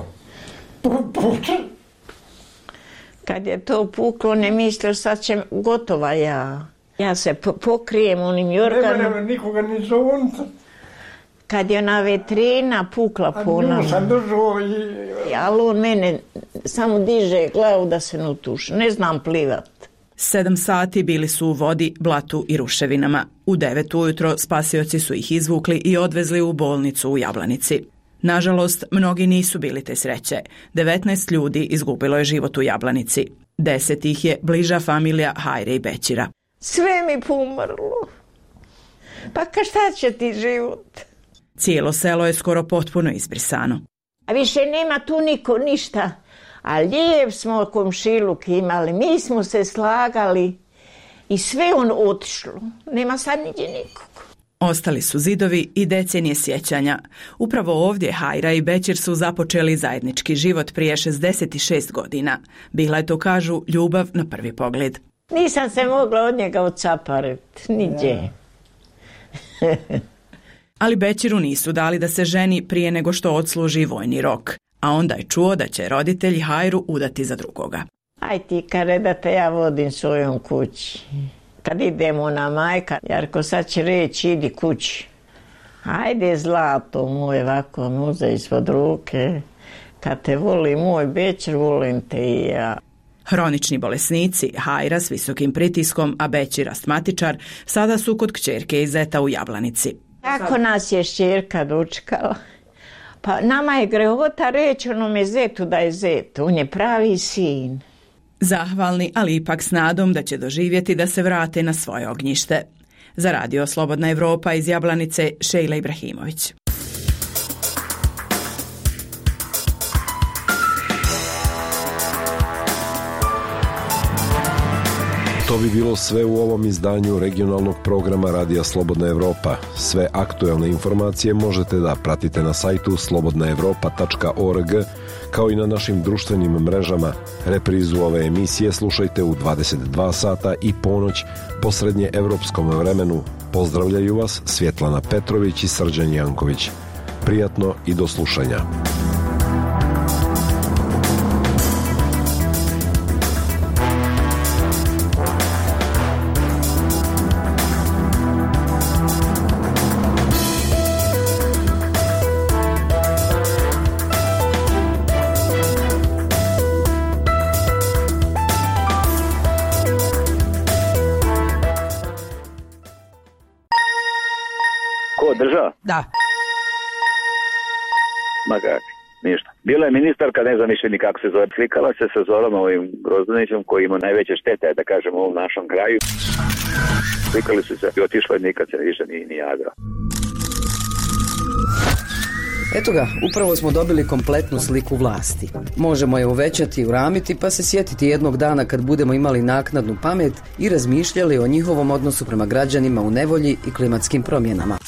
Kad je to puklo, ne mislio sad će gotova ja. Ja se pokrijem onim jorganom. Nema, nema nikoga ni zovnta. Kad je ona vetrina pukla po nama. A sam držao i... Ali on mene samo diže glavu da se ne utuši. Ne znam plivat. Sedam sati bili su u vodi, blatu i ruševinama. U devet ujutro spasioci su ih izvukli i odvezli u bolnicu u Jablanici. Nažalost, mnogi nisu bili te sreće. devetnaest ljudi izgubilo je život u Jablanici. Deset ih je bliža familija Hajre i Bećira. Sve mi pomrlo. Pa ka šta će ti život? Cijelo selo je skoro potpuno izbrisano. A više nema tu niko ništa. A lijep smo komšiluk imali. Mi smo se slagali i sve on otišlo. Nema sad niđe nikog. Ostali su zidovi i decenije sjećanja. Upravo ovdje Hajra i Bećir su započeli zajednički život prije šezdeset šest godina. Bila je, to kažu, ljubav na prvi pogled. Nisam se mogla od njega odcapariti, niđe. Ali Bećiru nisu dali da se ženi prije nego što odsluži vojni rok. A onda je čuo da će roditelji Hajru udati za drugoga. Aj ti kare da te ja vodim svojom kući. Kad idemo na majka, Jarko sad će reći idi kući. Ajde zlato moje, ovako muze ispod ruke. Kad te voli moj Bećir, volim te i ja. Hronični bolesnici, Hajra s visokim pritiskom, a Bećir astmatičar, sada su kod kćerke i zeta u Jablanici. Kako nas je šćerka dočekala? Pa nama je grehota reći onome zetu da je zet, on je pravi sin. Zahvalni, ali ipak s nadom da će doživjeti da se vrate na svoje ognjište. Za Radio Slobodna Evropa iz Jablanice, Šejla Ibrahimović. To bi bilo sve u ovom izdanju regionalnog programa Radija Slobodna Evropa. Sve aktuelne informacije možete da pratite na sajtu slobodna evropa tačka org, kao i na našim društvenim mrežama. Reprizu ove emisije slušajte u dvadeset dva sata i ponoć po srednje evropskom vremenu. Pozdravljaju vas Svjetlana Petrović i Srđan Janković. Prijatno i do slušanja. Država? Da. Ma kak, ništa. Bila je ministarka, ne znam više ni kako se zove, slikala se sa Zorom ovim Grozdanićem koji ima najveće štete, da kažem, u ovom našem kraju. Slikali su se i otišla i nikad se više ni, ni javila. Eto ga, upravo smo dobili kompletnu sliku vlasti. Možemo je uvećati i uramiti pa se sjetiti jednog dana kad budemo imali naknadnu pamet i razmišljali o njihovom odnosu prema građanima u nevolji i klimatskim promjenama.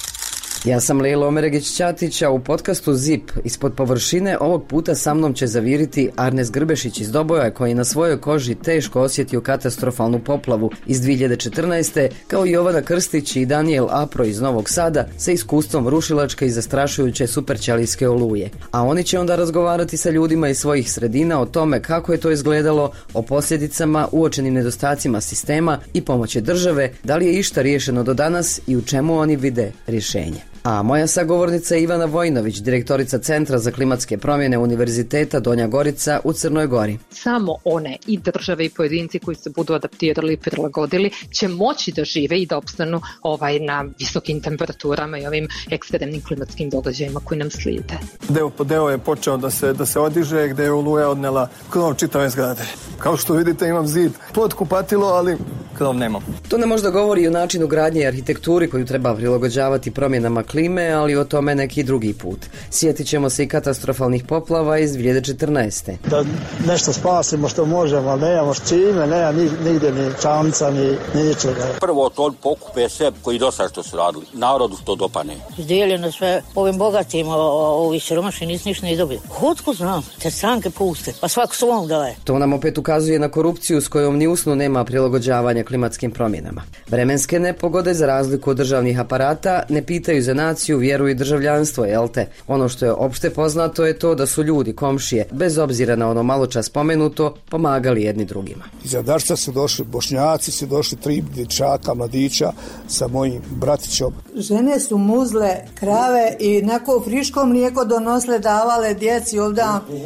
Ja sam Lejla Omeregić-Ćatić, a u podcastu Zip ispod površine ovog puta sa mnom će zaviriti Arnes Grbešić iz Doboja, koji je na svojoj koži teško osjetio katastrofalnu poplavu iz dvije hiljade četrnaeste, kao i Jovana Krstić i Daniel Apro iz Novog Sada sa iskustvom rušilačke i zastrašujuće superćelijske oluje. A oni će onda razgovarati sa ljudima iz svojih sredina o tome kako je to izgledalo, o posljedicama, uočenim nedostacima sistema i pomoći države, da li je išta riješeno do danas i u čemu oni vide rješenje. A moja sagovornica je Ivana Vojnović, direktorica Centra za klimatske promjene Univerziteta Donja Gorica u Crnoj Gori. Samo one i države i pojedinci koji se budu adaptirali i prilagodili će moći da žive i da opstanu ovaj, na visokim temperaturama i ovim ekstremnim klimatskim događajima koji nam slijede. Deo po deo je počeo da se, da se odiže, gde je oluja odnela krov čitave zgrade. Kao što vidite imam zid pod kupatilo, ali krov nemam. To nam možda govori i o načinu gradnje i arhitekturi koju treba prilagođavati promjenama klime, ali o tome neki drugi put. Sjetit ćemo se i katastrofalnih poplava iz dvije hiljade četrnaeste. Da nešto spasimo što možemo, ali nemamo s čime, nema nigdje ni čamca, ni ničega. Prvo to pokupe sve koji do sada što su radili. Narodu to dopane. Izdijeljeno sve ovim bogatima, ovi siromašni nisu ništa ni dobili. Otko znam, te stranke puste, pa svako svom daje. To nam opet ukazuje na korupciju s kojom ni usnu nema prilagođavanja klimatskim promjenama. Vremenske nepogode, za razliku od državnih aparata, ne pitaju za naciju, vjeru i državljanstvo, jel te? Ono što je opšte poznato je to da su ljudi, komšije, bez obzira na ono malo čas spomenuto, pomagali jedni drugima. Iza Dašca su došli Bošnjaci, su došli tri dječaka, mladića sa mojim bratićom. Žene su muzle krave i neko friško mlijeko donosle, davale djeci ovdje.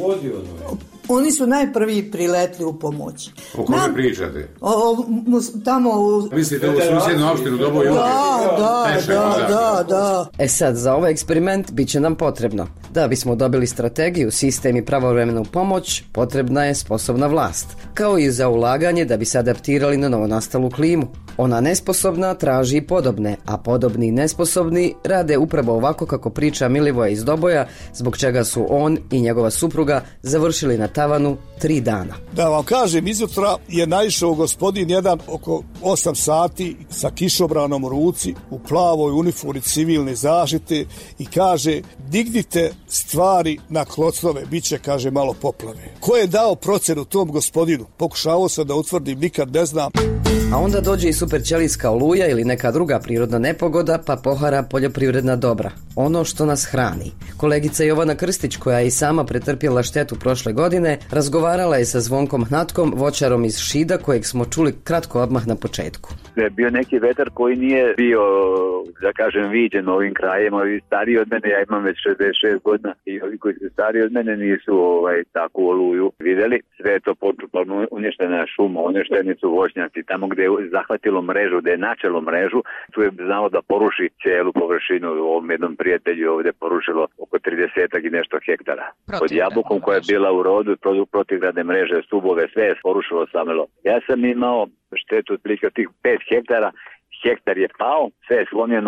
Oni su najprvi priletli u pomoć. O kome Nam, pričate? O, o, tamo u... Mislite u susjednu opštinu Doboj? Da, da, da, da, da. E sad, za ovaj eksperiment bit će nam potrebno. Da bismo dobili strategiju, sistem i pravovremenu pomoć, potrebna je sposobna vlast. Kao i za ulaganje da bi se adaptirali na novonastalu klimu. Ona nesposobna traži i podobne, a podobni i nesposobni rade upravo ovako kako priča Milivoje iz Doboja, zbog čega su on i njegova supruga završili na tavanu tri dana. Da vam kažem, izutra je naišao gospodin jedan oko osam sati sa kišobranom u ruci, u plavoj uniformi civilne zaštite i kaže, dignite stvari na klocnove, bit će, kaže, malo poplave. Ko je dao procenu tom gospodinu? Pokušavao sam da utvrdim, nikad ne znam. A onda dođe i superćelijska oluja ili neka druga prirodna nepogoda, pa pohara poljoprivredna dobra. Ono što nas hrani. Kolegica Jovana Krstić, koja je i sama pretrpjela štetu prošle godine, razgovarala je sa Zvonkom Hnatkom, voćarom iz Šida, kojeg smo čuli kratko odmah na početku. Je bio neki vetar koji nije bio, da kažem, viđen ovim krajem. Ovi stariji od mene, ja imam već šezdeset šest godina, i ovi koji su stariji od mene nisu ovaj, takvu oluju vidjeli. Sve je to potpuno uništena šuma, uništeni su voćnjaci. Tamo gdje je zahvatilo mrežu, gdje je načelo mrežu, tu je znalo da poruši cijelu površinu. U ovom jednom prijatelju ovdje porušilo oko trideset i nešto hektara. Pod jabukom koja je bila u rodu, protivgradne mreže, stubove, sve je porušilo samelo. Ja sam imao štetu otprilike od tih pet hektara, hektar je pao, sve je slomljeno,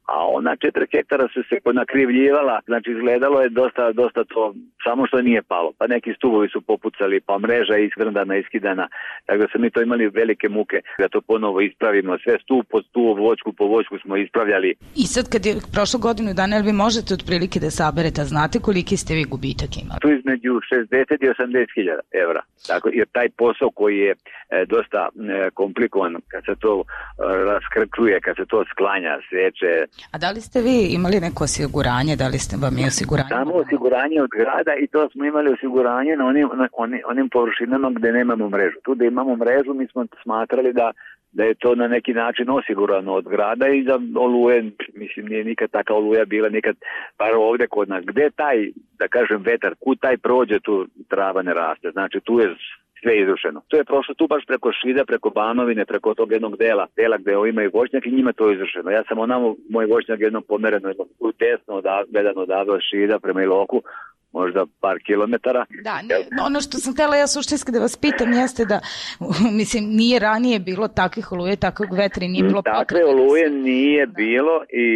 a ona četiri hektara su se ponakrivljivala, znači izgledalo je dosta, dosta to, samo što nije palo, pa neki stubovi su popucali, pa mreža je iskrndana, iskidana, tako da smo mi to imali velike muke da to ponovo ispravimo, sve stup po stup, voćku po voćku smo ispravljali. I sad kad je prošlo godinu dana, jel vi možete otprilike da saberete, znate koliki ste vi gubitak imali? Tu između šezdeset i osamdeset hiljada evra, tako, jer taj posao koji je e, dosta e, komplikovan, kad se to e, raskrčuje, kad se to sklanja, seče. A da li ste vi imali neko osiguranje, da li ste vam je osiguranje? Samo osiguranje od grada i to smo imali osiguranje na onim, na onim, onim površinama gde nemamo mrežu. Tu da imamo mrežu mi smo smatrali da da je to na neki način osigurano od grada i da oluje, mislim, nije nikad taka oluja bila, nikad, bar ovde kod nas. Gde taj, da kažem, vetar, kud taj prođe, tu trava ne raste. Znači, tu je sve izrušeno. To je prošlo tu baš preko Šida, preko Banovine, preko tog jednog dela, dela gde imaju voćnjak i njima to je izrušeno. Ja sam onamo, moj voćnjak jednom pomereno, jednom tesno gledano odavde od Šida prema Iloku, možda par kilometara. Da, ne, ono što sam htjela ja suštinski da vas pitam jeste da, mislim, nije ranije bilo takvih oluje, takvog vetra i nije bilo potrebe. Takve oluje nije bilo i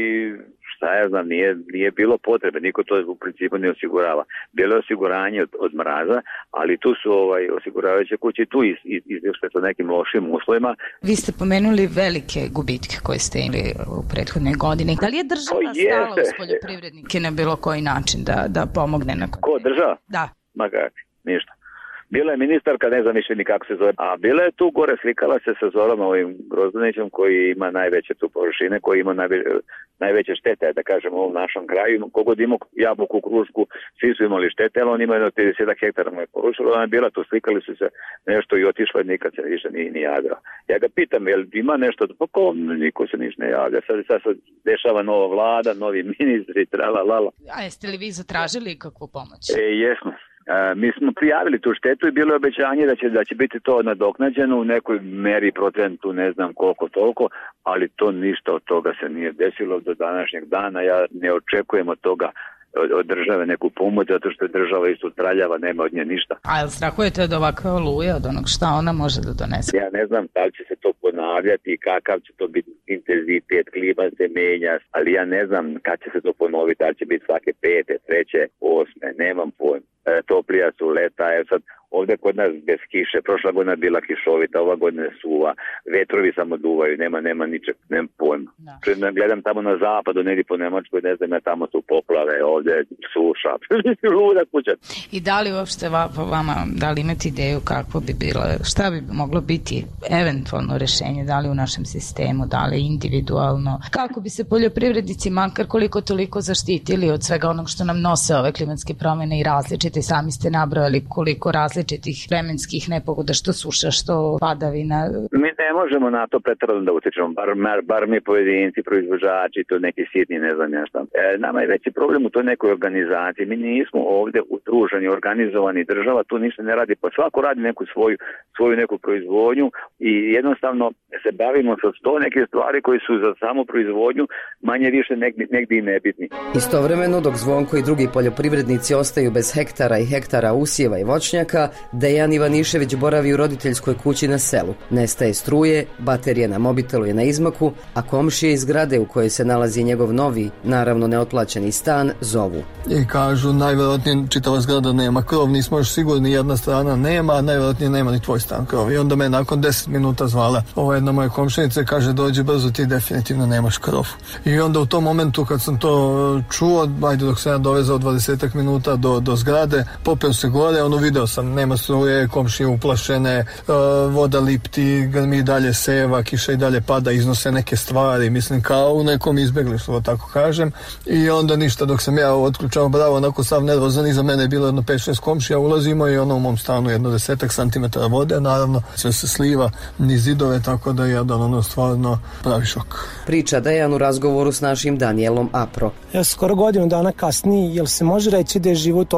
šta ja znam, nije, nije bilo potrebe, niko to u principu ne osigurava. Bilo je osiguranje od, od mraza, ali tu su ovaj, osiguravajuće kuće tu iz, iz, izvješće sa nekim lošim uslovima. Vi ste pomenuli velike gubitke koje ste imali u prethodne godine. Da li je država stala uz poljoprivrednike na bilo koji način da, da pomogne? Na Ko, država? Da. Ma kakvi, ništa. Bila je ministarka, ne znam više ni kako se zove, a bila je tu gore, slikala se sa Zorom ovim Grozdanićem koji ima najveće tu površine, koji ima najve, najveće štete, da kažem, u ovom našom kraju. Kogod ima jabuku, krušku, svi su imali štete, ali on ima jedno trideset hektara mu je porušilo, ona je bila tu, slikali su se nešto i otišla i nikad se više nije ni javila. Ja ga pitam, jel ima nešto, pa ko, niko se niš ne javlja, sad, sad se dešava nova vlada, novi ministri, trala, lala. A jeste li vi zatražili kakvu pomoć? E, jesmo. E, mi smo prijavili tu štetu i bilo je obećanje da će, da će biti to nadoknađeno u nekoj meri, procentu, ne znam koliko toliko, ali to ništa od toga se nije desilo do današnjeg dana. Ja ne očekujem od toga od, od države neku pomoć, zato što je država isto traljava, nema od nje ništa. A jel strahujete od ovakve oluje, od onog šta ona može da donese? Ja ne znam da li će se to ponavljati i kakav će to biti intenzitet, klima se menja, ali ja ne znam kad će se to ponoviti, da li će biti svake pete, treće, osme, nemam pojma. E, toplija su leta, je sad ovde kod nas bez kiše, prošla godina bila kišovita, ova godina je suva, vetrovi samo duvaju, nema, nema ničeg, nema pojma. Da. Gledam tamo na zapadu, negdje po Nemačkoj, ne znam, ja tamo su poplave, ovde suša, luda kuća. I da li uopšte vama, da li imate ideju kako bi bilo, šta bi moglo biti eventualno rešenje, da li u našem sistemu, da li individualno, kako bi se poljoprivrednici makar koliko toliko zaštitili od svega onog što nam nose ove klimatske promjene i različite, sami ste nabrojali koliko različitih vremenskih nepogoda, što suša, što padavina. Mi ne možemo na to pretjerano da utičemo, bar, bar mi pojedinci, proizvođači, to neki sitni, ne znam ja šta. E, nama je veći problem u toj nekoj organizaciji. Mi nismo ovde utruženi, organizovani, država tu ništa ne radi, pa svako radi neku svoju, svoju neku proizvodnju i jednostavno se bavimo sa sto neke stvari koji su za samu proizvodnju manje više negdje, negdje i nebitni. Istovremeno, dok Zvonko i drugi poljoprivrednici ostaju bez hektara i hektara usjeva i voćnjaka, Dejan Ivanišević boravi u roditeljskoj kući na selu. Nestaje struje, baterija na mobitelu je na izmaku, a komšije iz zgrade u kojoj se nalazi njegov novi, naravno neotplaćeni stan, zovu. I kažu, najvjerojatnije čitava zgrada nema krov, nismo još sigurni, jedna strana nema, a najvjerojatnije nema ni tvoj stan krov. I onda me nakon deset minuta zvala ova jedna moja komšinica, kaže, dođi brzo, ti definitivno nemaš krov. I onda u tom momentu kad sam to čuo, ajde dok sam ja dovezao dvadesetak minuta do, do zgrade, popeo se gore, ono video sam, nema struje, komšije uplašene, uh, voda lipti, grmi dalje seva, kiša i dalje pada, iznose neke stvari, mislim kao u nekom izbjeglištvu, tako kažem. I onda ništa, dok sam ja otključao bravo, onako sav nervozan, iza mene je bilo jedno pet šest komšija, ulazimo i ono u mom stanu jedno desetak santimetara vode, naravno sve se sliva niz zidove, tako da je jedan ono stvarno pravi šok. Priča Dejan u razgovoru s našim Danielom Apro. Ja skoro godinu dana kasnije, jel se može reći da je život uopšte normalno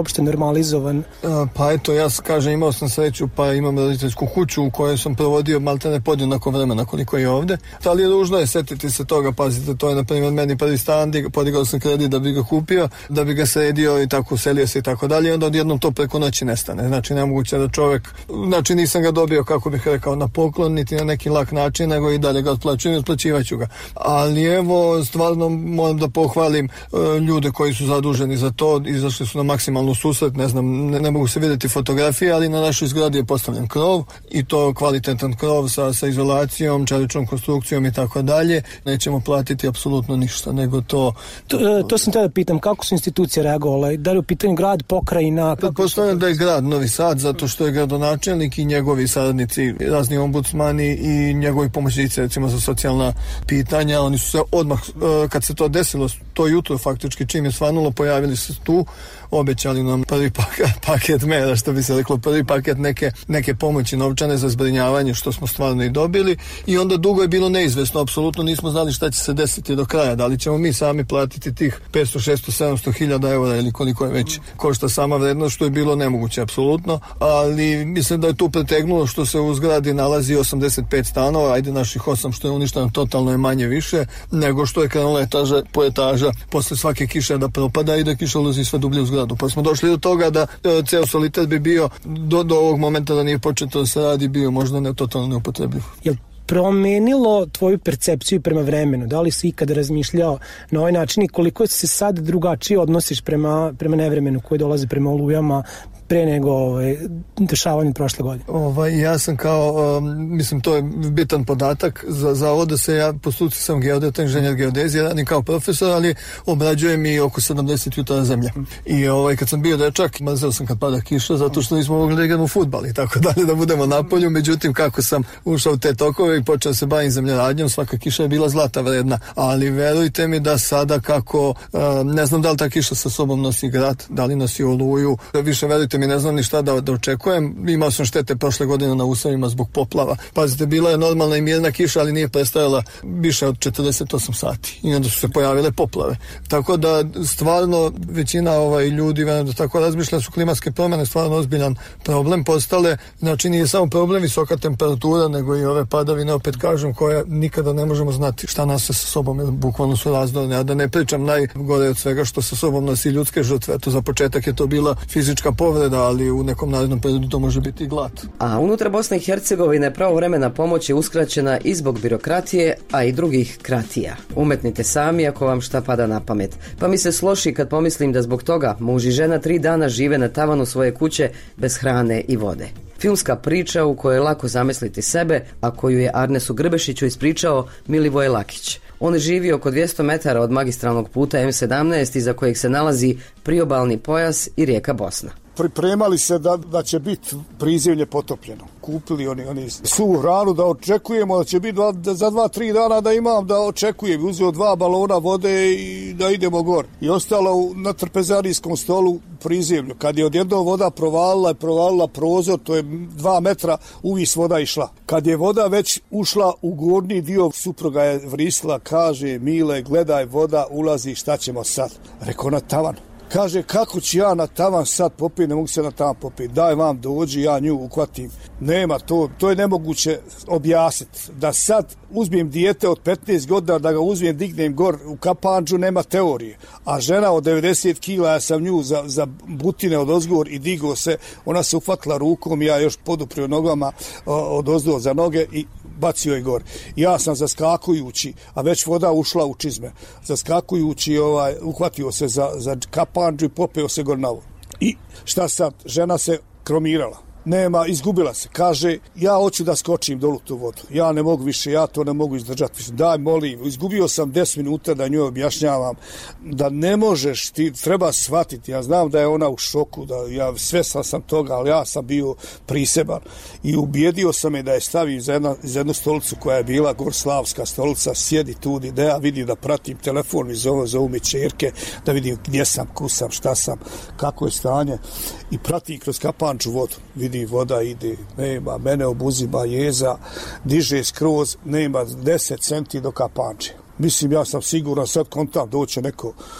normalizovan? Pa eto, ja kažem, imao sam sreću, pa imam roditeljsku kuću u kojoj sam provodio maltene podjednako vremena koliko i ovde. Ali je ružno je setiti se toga, pazite, to je na primjer meni prvi stan, podigao sam kredit da bi ga kupio, da bi ga sredio i tako uselio se i tako dalje, i onda odjednom to preko noći nestane. Znači, nemoguće da čovjek, znači nisam ga dobio, kako bih rekao, na poklon, niti na neki lak način, nego i dalje ga otplaćujem i otplaćivaću ga. Ali evo, stvarno moram da pohvalim e, ljude koji su zaduženi za to, izašli su na maksimalnu susret, ne znam, ne, ne mogu se vidjeti fotografije, ali na našoj zgradi je postavljen krov i to kvalitetan krov sa, sa izolacijom, čeličnom konstrukcijom i tako dalje. Nećemo platiti apsolutno ništa, nego to... To, to sam tada pitam, kako su institucije reagovale? Da li u pitanju grad, pokrajina? Pretpostavljam da je grad Novi Sad, zato što je gradonačelnik i njegovi saradnici, razni ombudsmani i njegovi pomoćnici, recimo za socijalna pitanja, oni su se odmah, kad se to desilo, to jutro faktički čim je svanulo, pojavili se tu, obećali nam prvi paket, paket mera, što bi se reklo, prvi paket neke, neke pomoći novčane za zbrinjavanje, što smo stvarno i dobili, i onda dugo je bilo neizvesno, apsolutno nismo znali šta će se desiti do kraja, da li ćemo mi sami platiti tih petsto, šesto, sedamsto hiljada eura ili koliko je već košta sama vrednost, što je bilo nemoguće apsolutno, ali mislim da je tu pretegnulo što se u zgradi nalazi osamdeset pet stanova, ajde naših osam što je uništeno totalno je manje više nego što je krenula etaža po etaža posle svake kiše da propada i da kiša ulazi sve dublje u zgradu. Pa smo došli do toga da e, ceo solitet bi bio do, do ovog momenta da nije početo da se radi, bio možda ne totalno neupotrebljiv. Jel promenilo tvoju percepciju prema vremenu? Da li si ikada razmišljao na ovaj način i koliko se sad drugačije odnosiš prema, prema nevremenu koji dolazi prema olujama pre nego ovaj, dešavanje prošle godine? Ovaj, ja sam kao, um, mislim, to je bitan podatak, za, za ovo da se ja po struci sam geodeta, inženjer geodezije, radim kao profesor, ali obrađujem i oko sedamdeset jutara zemlje. I ovaj, kad sam bio dečak, mrzeo sam kad pada kiša, zato što nismo mogli da igramo u fudbal i tako dalje, da budemo na polju, međutim, kako sam ušao u te tokove i počeo se bavim zemljoradnjom, svaka kiša je bila zlata vredna, ali verujte mi da sada kako, um, ne znam da li ta kiša sa sobom nosi grad, da li nosi oluju, više verujte mi, ne znam ni šta da, da očekujem. Imao sam štete prošle godine na usevima zbog poplava. Pazite, bila je normalna i mirna kiša, ali nije prestajala više od četrdeset osam sati. I onda su se pojavile poplave. Tako da stvarno većina ovaj, ljudi da tako razmišlja, su klimatske promjene stvarno ozbiljan problem postale. Znači nije samo problem visoka temperatura, nego i ove padavine, opet kažem, koje nikada ne možemo znati šta nas sa sobom, jer bukvalno su razdorne. A da ne pričam najgore od svega što sa sobom nosi ljudske žrtve. To za početak je to bila fizička povreda, ali u nekom narednom periodu to može biti i glad. A unutar Bosne i Hercegovine pravovremena pomoć je uskraćena i zbog birokratije, a i drugih kratija. Umetnite sami ako vam šta pada na pamet. Pa mi se sloši kad pomislim da zbog toga muž i žena tri dana žive na tavanu svoje kuće bez hrane i vode. Filmska priča u kojoj je lako zamisliti sebe, a koju je Arnesu Grbešiću ispričao Milivoje Lakić. On živi oko dvjesto metara od magistralnog puta M sedamnaest iza kojeg se nalazi priobalni pojas i rijeka Bosna. Pripremali se da, da će biti prizemlje potopljeno. Kupili oni, oni svu hranu da očekujemo da će biti dva, da za dva, tri dana da imam, da očekujem. Uzeo dva balona vode i da idemo gor. I ostalo na trpezarijskom stolu prizemlju. Kad je odjedno voda provalila i provalila prozor, to je dva metra, uvis voda išla. Kad je voda već ušla u gornji dio, supruga je vrisla, kaže, Mile, gledaj, voda ulazi, šta ćemo sad? Rekao, na tavan. Kaže, kako ću ja na tavan sad popiti, ne mogu se na tavan popiti, daj vam dođi, ja nju uhvatim. Nema, to, to je nemoguće objasniti. Da sad uzmem dijete od petnaest godina, da ga uzmem, dignem gor u kapandžu, nema teorije. A žena od devedeset kila, ja sam nju za, za butine od ozgor i digo se, ona se uhvatila rukom, ja još poduprio nogama od ozdo za noge i bacio je gor. Ja sam zaskakujući, a već voda ušla u čizme, zaskakujući, ovaj, uhvatio se za, za kapandžu i popeo se gor na vodu. I šta sad? Žena se kromirala. Nema, izgubila se. Kaže, ja hoću da skočim dolu tu vodu. Ja ne mogu više, ja to ne mogu izdržati. Daj, molim, izgubio sam deset minuta da njoj objašnjavam da ne možeš, ti treba shvatiti. Ja znam da je ona u šoku, da ja svestan sam toga, ali ja sam bio priseban. I ubijedio sam je da je stavi za, jedna, za jednu stolicu koja je bila gorslavska stolica, sjedi tu, da ja vidim da pratim telefon i zove, zove mi čerke, da vidim gdje sam, kusam, šta sam, kako je stanje. I pratim kroz kapanču vodu. Vidim voda ide, nema, mene obuzima jeza, diže skroz, nema deset centi do kapanče. Mislim, ja sam siguran, sad kontam, doće neko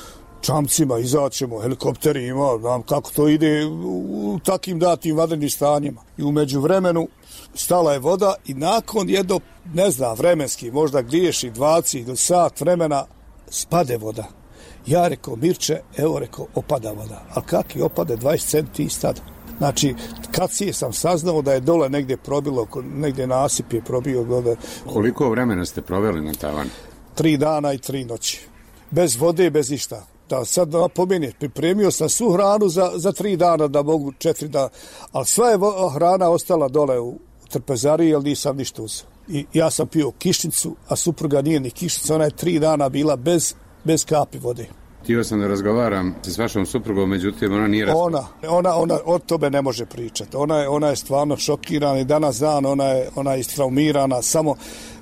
čamcima, izaćemo, helikopterima, znam kako to ide u takim datim vanrednim stanjima. I u međuvremenu stala je voda i nakon jedno, ne znam, vremenski, možda griješi dvadeset do sat vremena, spade voda. Ja rekao, Mirče, evo rekao, opada voda. A kak je opade dvadeset centi stada? Znači, kad si sam saznao da je dole negdje probilo, negdje nasip je probio voda. Koliko vremena ste proveli na tavanu? Tri dana i tri noći. Bez vode, bez ništa. Da, sad napomenem, pripremio sam svu hranu za, za tri dana, da mogu četiri dana. Ali sva je hrana ostala dole u trpezariji, jer nisam ništa uzeo. I ja sam pio kišnicu, a supruga nije ni kišnica, ona je tri dana bila bez, bez kapi vode. Htio sam da razgovaram s vašom suprugom, međutim ona nije razgovarala. Ona, ona, ona o tome ne može pričati. Ona je, ona je stvarno šokirana i danas dan ona je, ona je istraumirana. Samo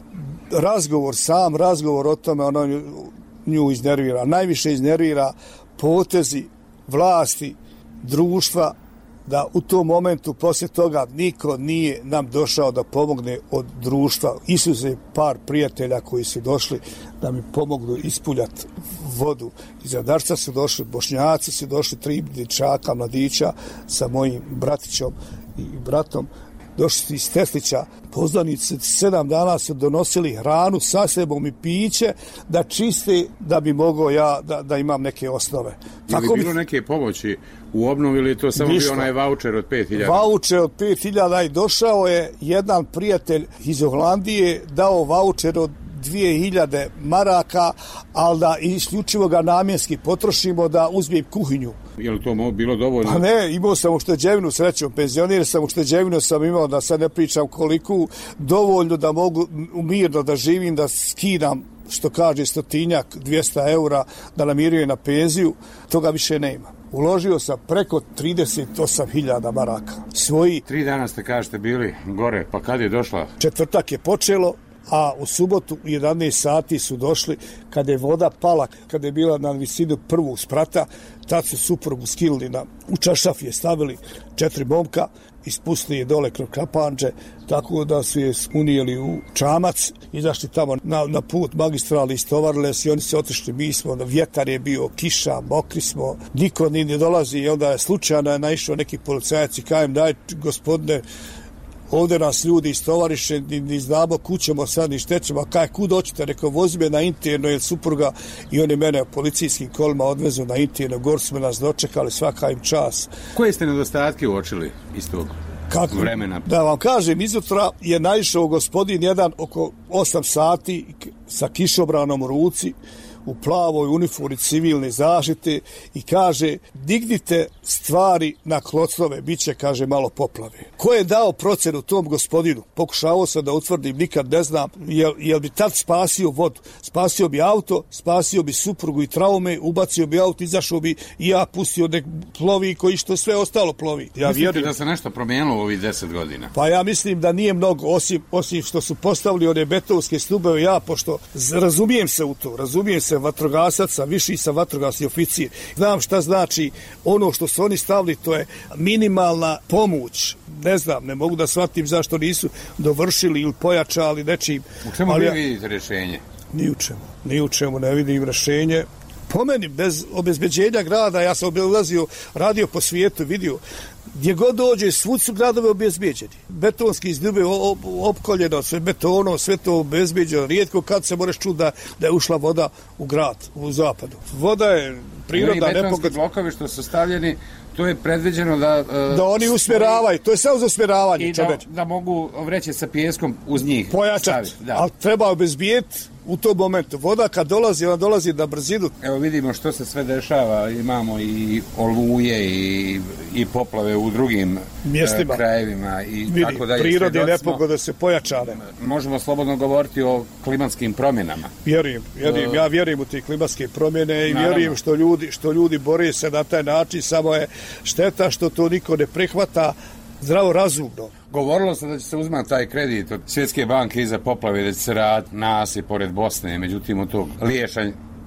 razgovor, sam razgovor o tome, ona nju iznervira. Najviše iznervira potezi vlasti, društva, da u tom momentu poslije toga niko nije nam došao da pomogne od društva. Isuze par prijatelja koji su došli da mi pomognu ispuljati vodu. Iz Radarca su došli, Bošnjaci su došli, tri dječaka, mladića sa mojim bratićom i bratom. Došli su iz Teslića, poznanici sedam dana su donosili hranu sa sebom i piće da čiste, da bi mogao ja da, da imam neke osnove. Je li bilo neke pomoći u obnovi ili je to samo ništa. Bio onaj vaučer od pet hiljada? Vaučer od pet hiljada i došao je jedan prijatelj iz Holandije, dao vaučer od dvije hiljade maraka, ali da isključivo ga namjenski potrošimo da uzmem kuhinju. Je li to bilo dovoljno? Pa ne, imao sam ušteđevinu, srećom, penzionir sam, ušteđevinu sam imao, da sad ne pričam koliko, dovoljno da mogu mirno da živim, da skidam, što kaže, stotinjak, dvjesto eura, da namirujem na penziju, toga više nema. Uložio sam preko trideset osam hiljada maraka. Svoji... Tri dana ste, kažete, bili gore, pa kad je došla? Četvrtak je počelo, a u subotu u jedanaest sati su došli, kada je voda pala, kada je bila na visinu prvog sprata, tad su suprugu skilili na, u čaršaf je stavili četiri momka, ispustili je dole kroz kapanđe, tako da su je unijeli u čamac, izašli tamo na, na put magistrali, istovarile se i oni se otišli, mi smo, vjetar je bio, kiša, mokri smo, niko ni ne dolazi i onda je slučajno je naišao neki policajac i kajem, daj gospodine, ovdje nas ljudi istovariše, ni, ni znamo kućemo sad, ni štećemo, a kaj, kud hoćete, rekao, vozi me na interno, jer supruga i oni mene policijskim kolima odvezu na interno, gor smo nas dočekali, svaka im čas. Koje ste nedostatke uočili iz tog Kako? vremena? Da vam kažem, izutra je naišao gospodin jedan oko osam sati sa kišobranom u ruci, u plavoj uniformi civilne zaštite i kaže, dignite stvari na klocnove, bit će, kaže, malo poplave. Ko je dao procenu tom gospodinu? Pokušavao sam da utvrdim, nikad ne znam, jel, jel bi tad spasio vodu? Spasio bi auto, spasio bi suprugu i traume, ubacio bi auto, izašao bi i ja pustio nek plovi koji što sve ostalo plovi. Ja Mislite vjerujem da se nešto promijenilo u ovih deset godina? Pa ja mislim da nije mnogo, osim, osim što su postavili one betonske stubeve, ja, pošto razumijem se u to, razumijem se vatrogasaca, viši sam vatrogasni oficir. Znam šta znači ono što su oni stavili, to je minimalna pomoć. Ne znam, ne mogu da shvatim zašto nisu dovršili ili pojačali nečim. U čemu vi vidite rješenje? Ni u čemu, ni u čemu ne vidim rješenje. Po meni, bez obezbeđenja grada, ja sam obilazio, radio po svijetu, vidio, gdje god dođe, svud su gradove obezbeđeni. Betonski izdube opkoljeno, sve betono, sve to obezbeđeno. Rijetko kad se moraš čuti da, da je ušla voda u grad, u zapadu. Voda je prirodna nepogoda. I betonski nepogod... blokovi što su stavljeni, to je predviđeno da... Uh, da oni usmjeravaju, to je samo za usmjeravanje. I da, da mogu vreće sa pijeskom uz njih pojačati, ali treba obezbijeti u tom momentu. Voda kad dolazi, ona dolazi na brzinu. Evo vidimo što se sve dešava, imamo i oluje i, i poplave u drugim mjestima, krajevima i Vidi, tako dalje. Prirodne nepogode se pojačane. Možemo slobodno govoriti o klimatskim promjenama. Vjerujem, vjerujem, uh, ja vjerujem u te klimatske promjene i naravno. Vjerujem što ljudi, što ljudi bore se na taj način, samo je šteta što to niko ne prihvata zdravo razumno. Govorilo se da će se uzmati taj kredit od Svjetske banke iza poplave, da će se rad nasi pored Bosne, međutim od tog Liješanj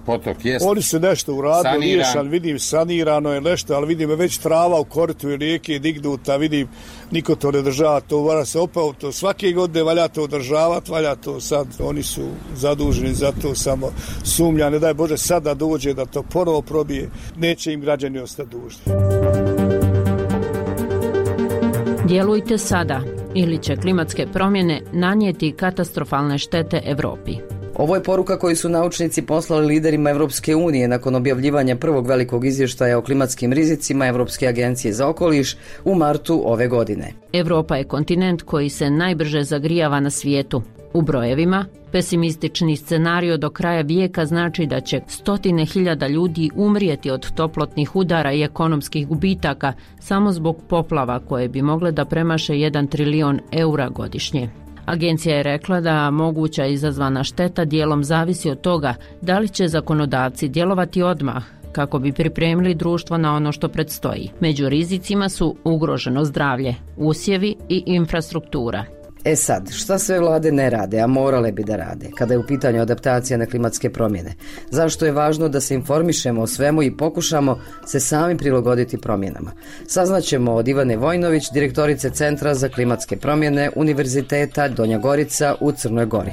potok jest Oni su nešto uradili, saniran. riješan, vidim, sanirano je nešto, ali vidim već trava u koritu i rijeke dignuta, vidim, niko to ne država, to mora se opet, to svake godine valja to održavati, valja to sad, oni su zaduženi za to, samo sumnja, ne daj Bože sad da dođe da to ponovo probije, neće im građani ostati dužni. Djelujte sada ili će klimatske promjene nanijeti katastrofalne štete Europi. Ovo je poruka koju su naučnici poslali liderima Evropske unije nakon objavljivanja prvog velikog izvještaja o klimatskim rizicima Evropske agencije za okoliš u martu ove godine. Europa je kontinent koji se najbrže zagrijava na svijetu. U brojevima, pesimistični scenario do kraja vijeka znači da će stotine hiljada ljudi umrijeti od toplotnih udara i ekonomskih gubitaka samo zbog poplava koje bi mogle da premaše jedan trilion eura godišnje. Agencija je rekla da moguća izazvana šteta dijelom zavisi od toga da li će zakonodavci djelovati odmah kako bi pripremili društvo na ono što predstoji. Među rizicima su ugroženo zdravlje, usjevi i infrastruktura. E sad, šta sve vlade ne rade, a morale bi da rade, kada je u pitanju adaptacija na klimatske promjene? Zašto je važno da se informišemo o svemu i pokušamo se sami prilagoditi promjenama? Saznaćemo od Ivane Vojnović, direktorice Centra za klimatske promjene Univerziteta Donja Gorica u Crnoj Gori.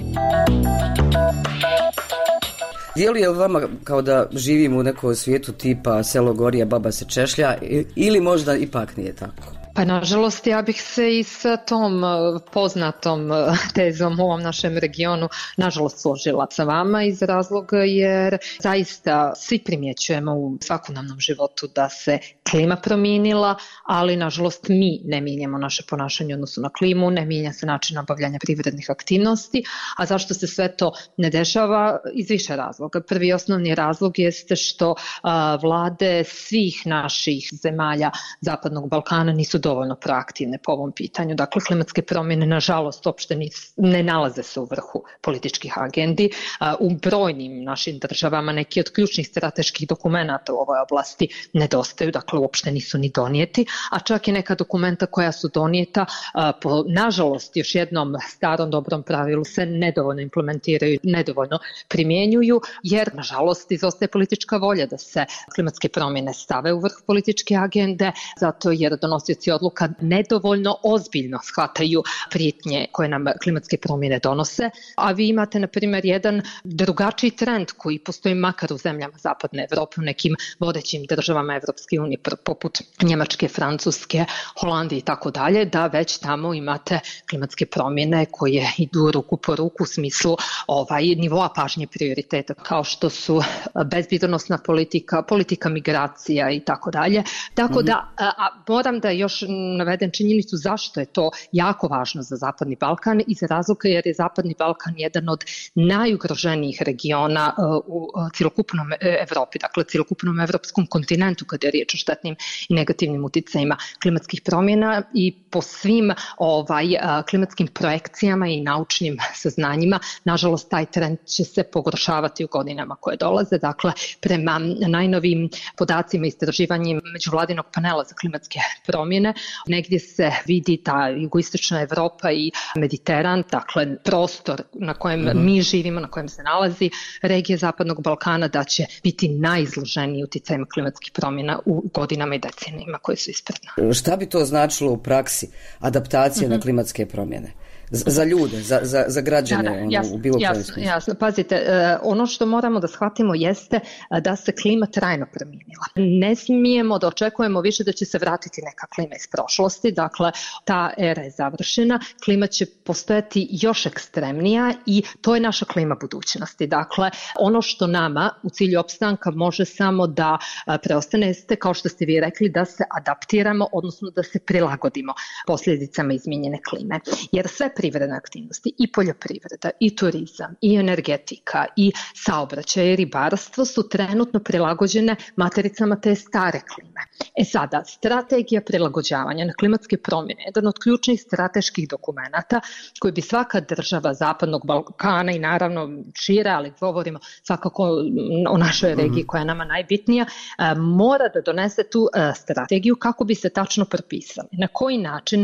Djeluje li vama kao da živimo u nekom svijetu tipa selo gori, a baba se češlja, ili možda ipak nije tako? Pa nažalost ja bih se i sa tom poznatom tezom u ovom našem regionu nažalost složila sa vama iz razloga jer zaista svi primjećujemo u svakodnevnom životu da se klima promijenila, ali nažalost mi ne mijenjamo naše ponašanje u odnosu na klimu, ne mijenja se način obavljanja privrednih aktivnosti, a zašto se sve to ne dešava? Iz više razloga. Prvi osnovni razlog jeste što a, vlade svih naših zemalja Zapadnog Balkana nisu dovoljno proaktivne po ovom pitanju. Dakle, klimatske promjene, nažalost, uopšte ne nalaze se u vrhu političkih agendi. U brojnim našim državama neki od ključnih strateških dokumenata u ovoj oblasti nedostaju, dakle, uopšte nisu ni donijeti, a čak i neka dokumenta koja su donijeta, po, nažalost, još jednom starom dobrom pravilu se nedovoljno implementiraju, nedovoljno primjenjuju, jer, nažalost, izostaje politička volja da se klimatske promjene stave u vrh političke agende, zato jer donosioci odluka nedovoljno ozbiljno shvataju prijetnje koje nam klimatske promjene donose, a vi imate, na primjer, jedan drugačiji trend koji postoji makar u zemljama Zapadne Evrope, u nekim vodećim državama Evropske unije, poput Njemačke, Francuske, Holandije i tako dalje, da već tamo imate klimatske promjene koje idu ruku po ruku u smislu ovaj, nivoa pažnje prioriteta, kao što su bezbjednosna politika, politika migracija i tako dalje. Tako mm-hmm. da, a, a moram da još navedem činjenicu zašto je to jako važno za Zapadni Balkan, iz razloga jer je Zapadni Balkan jedan od najugroženijih regiona uh, u uh, cjelokupnom Evropi, dakle cjelokupnom evropskom kontinentu kada je riječ o štetnim i negativnim uticajima klimatskih promjena i po svim ovaj, uh, klimatskim projekcijama i naučnim saznanjima, nažalost taj trend će se pogoršavati u godinama koje dolaze. Dakle, prema najnovijim podacima i istraživanjima međuvladinog panela za klimatske promjene, negdje se vidi ta jugoistočna Evropa i Mediteran, dakle prostor na kojem mm-hmm. mi živimo, na kojem se nalazi regija Zapadnog Balkana, da će biti najizloženiji uticajima klimatskih promjena u godinama i decenijima koje su ispred nas. Šta bi to značilo u praksi, adaptacija mm-hmm. na klimatske promjene? Za ljude, za, za, za građane, da, da, ono, jasno, u bilo kojem smislu. Jasno, pazite, uh, ono što moramo da shvatimo jeste uh, da se klima trajno promijenila. Ne smijemo da očekujemo više da će se vratiti neka klima iz prošlosti, dakle ta era je završena, klima će postojati još ekstremnija i to je naša klima budućnosti. Dakle, ono što nama u cilju opstanka može samo da uh, preostane jeste, kao što ste vi rekli, da se adaptiramo, odnosno da se prilagodimo posljedicama izmijenjene klime. Jer sve privredne aktivnosti, i poljoprivreda, i turizam, i energetika, i saobraćaj, i ribarstvo su trenutno prilagođene matericama te stare klime. E sada, strategija prilagođavanja na klimatske promjene je jedan od ključnih strateških dokumenata koji bi svaka država Zapadnog Balkana i naravno šire, ali govorimo svakako o našoj regiji koja je nama najbitnija, mora da donese tu strategiju kako bi se tačno propisali na koji način se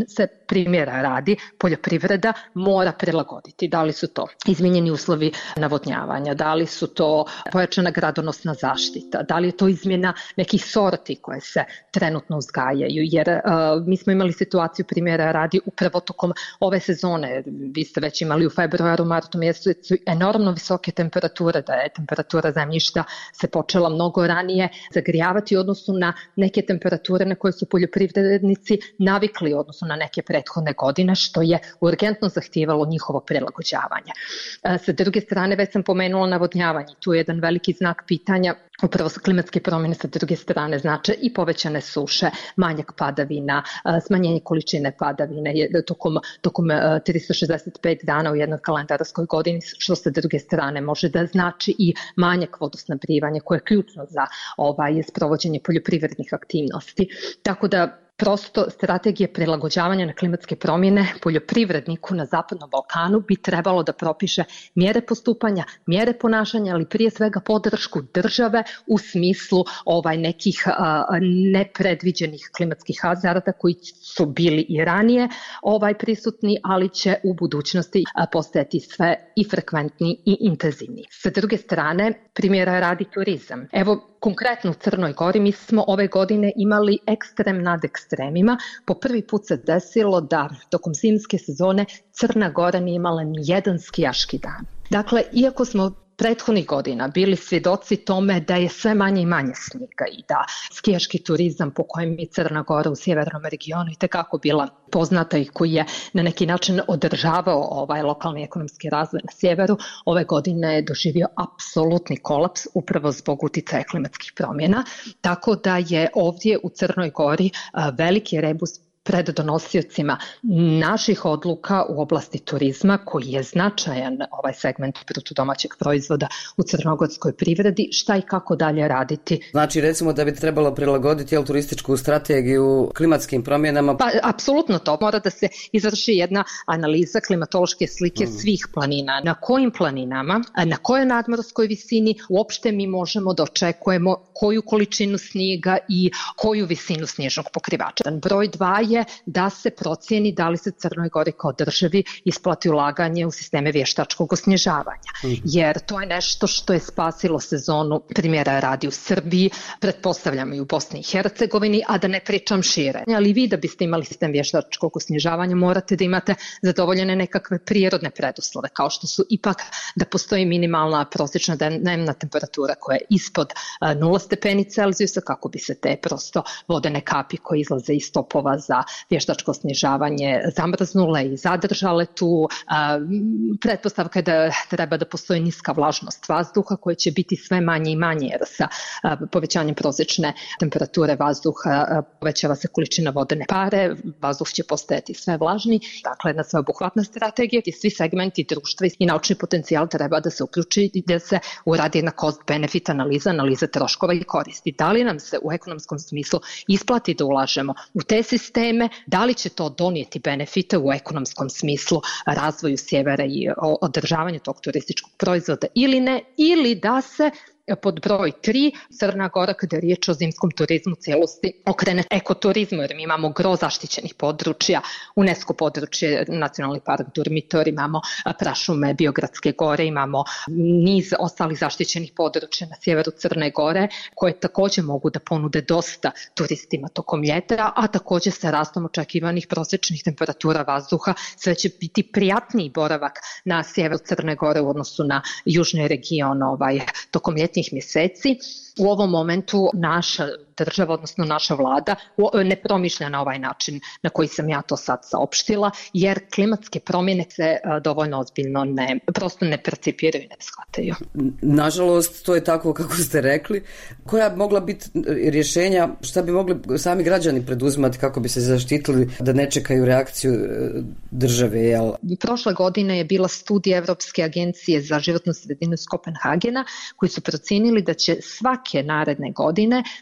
primjera radi poljoprivreda mora prilagoditi. Da li su to izmijenjeni uslovi navodnjavanja, da li su to pojačana gradonosna zaštita, da li je to izmjena nekih sorti koje se trenutno uzgajaju, jer uh, mi smo imali situaciju primjera radi upravo tokom ove sezone. Vi ste već imali u februaru, martu mjesecu enormno visoke temperature, da je temperatura zemljišta se počela mnogo ranije zagrijavati u odnosu na neke temperature na koje su poljoprivrednici navikli u odnosu na neke prethodne godine, što je urgentno zahtijevalo njihovo prilagođavanje. Sa druge strane, već sam pomenula navodnjavanje. Tu je jedan veliki znak pitanja. Upravo su klimatske promjene sa druge strane znače i povećane suše, manjak padavina, smanjenje količine padavine tokom, tokom tristo šezdeset pet dana u jednoj kalendarskoj godini, što sa druge strane može da znači i manjak vodosnabdijevanja koje je ključno za ovaj, sprovođenje poljoprivrednih aktivnosti. Tako da prosto strategije prilagođavanja na klimatske promjene poljoprivredniku na Zapadnom Balkanu bi trebalo da propiše mjere postupanja, mjere ponašanja, ali prije svega podršku države u smislu ovaj nekih a, nepredviđenih klimatskih hazarda koji su bili i ranije ovaj prisutni, ali će u budućnosti a, postajati sve i frekventni i intenzivni. Sa druge strane, primjera radi turizam. Evo, konkretno u Crnoj Gori mi smo ove godine imali ekstrem nad ekstremima. Po prvi put se desilo da tokom zimske sezone Crna Gora nije imala ni jedan skijaški dan. Dakle, iako smo prethodnih godina bili svjedoci tome da je sve manje i manje snijega i da skijaški turizam po kojem je Crna Gora u sjevernom regionu itekako bila poznata i koji je na neki način održavao ovaj lokalni ekonomski razvoj na sjeveru, ove godine je doživio apsolutni kolaps upravo zbog uticaja klimatskih promjena, tako da je ovdje u Crnoj Gori veliki rebus pred donosiocima naših odluka u oblasti turizma, koji je značajan ovaj segment bruto domaćeg proizvoda u crnogorskoj privredi, šta i kako dalje raditi. Znači, recimo da bi trebalo prilagoditi jel, turističku strategiju klimatskim promjenama? Pa, apsolutno to. Mora da se izvrši jedna analiza klimatološke slike mm. svih planina. Na kojim planinama, na kojoj nadmorskoj visini uopšte mi možemo da očekujemo koju količinu snijega i koju visinu snježnog pokrivača. Broj dva je da se procijeni da li se Crnoj Gori kao državi isplati ulaganje u sisteme vještačkog osnježavanja. Mm. Jer to je nešto što je spasilo sezonu, primjera radi u Srbiji, pretpostavljamo i u Bosni i Hercegovini, a da ne pričam šire. Ali vi da biste imali sistem vještačkog osnježavanja morate da imate zadovoljene nekakve prirodne preduslove, kao što su ipak da postoji minimalna prosječna dnevna temperatura koja je ispod nula stepeni Celzijusa, kako bi se te prosto vodene kapi koje izlaze iz topova za vještačko snižavanje zamrznule i zadržale tu. Pretpostavka je da treba da postoji niska vlažnost vazduha koja će biti sve manje i manje, jer sa povećanjem prosječne temperature vazduha povećava se količina vodene pare, vazduh će postajati sve vlažni. Dakle, jedna sveobuhvatna strategija i svi segmenti društva i naučni potencijal treba da se uključi i da se uradi jedna cost-benefit analiza, analiza troškova i koristi. Da li nam se u ekonomskom smislu isplati da ulažemo u te sisteme, da li će to donijeti benefite u ekonomskom smislu razvoju sjevera i održavanju tog turističkog proizvoda ili ne, ili da se pod broj tri, Crna Gora, kada je riječ o zimskom turizmu cijelosti, okrene ekoturizmu, jer mi imamo gro zaštićenih područja, UNESCO područje, Nacionalni park Durmitor, imamo prašume Biogradske gore, imamo niz ostalih zaštićenih područja na sjeveru Crne Gore, koje također mogu da ponude dosta turistima tokom ljeta, a također sa rastom očekivanih prosječnih temperatura vazduha sve će biti prijatniji boravak na sjeveru Crne Gore u odnosu na južni region ovaj, tokom ljetnih mjeseci. U ovom momentu naša država, odnosno naša vlada, ne promišlja na ovaj način na koji sam ja to sad saopštila, jer klimatske promjene se dovoljno ozbiljno ne, prosto ne percipiraju i ne shvataju. Nažalost, to je tako kako ste rekli. Koja bi mogla biti rješenja, šta bi mogli sami građani preduzimati kako bi se zaštitili da ne čekaju reakciju države? Jel? Prošle godine je bila studija Evropske agencije za životnu sredinu iz Kopenhagena, koji su procijenili da će svake naredne godine tokom ljetnih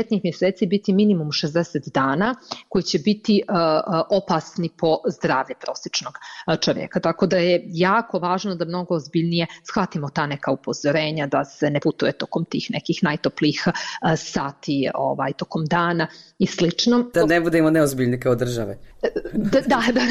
ljetnih mjeseci biti minimum šezdeset dana koji će biti uh, opasni po zdravlje prosječnog čovjeka. Tako da je jako važno da mnogo ozbiljnije shvatimo ta neka upozorenja, da se ne putuje tokom tih nekih najtoplijih uh, sati, ovaj, tokom dana i slično. Da ne budemo neozbiljni kao države. Da, da, da,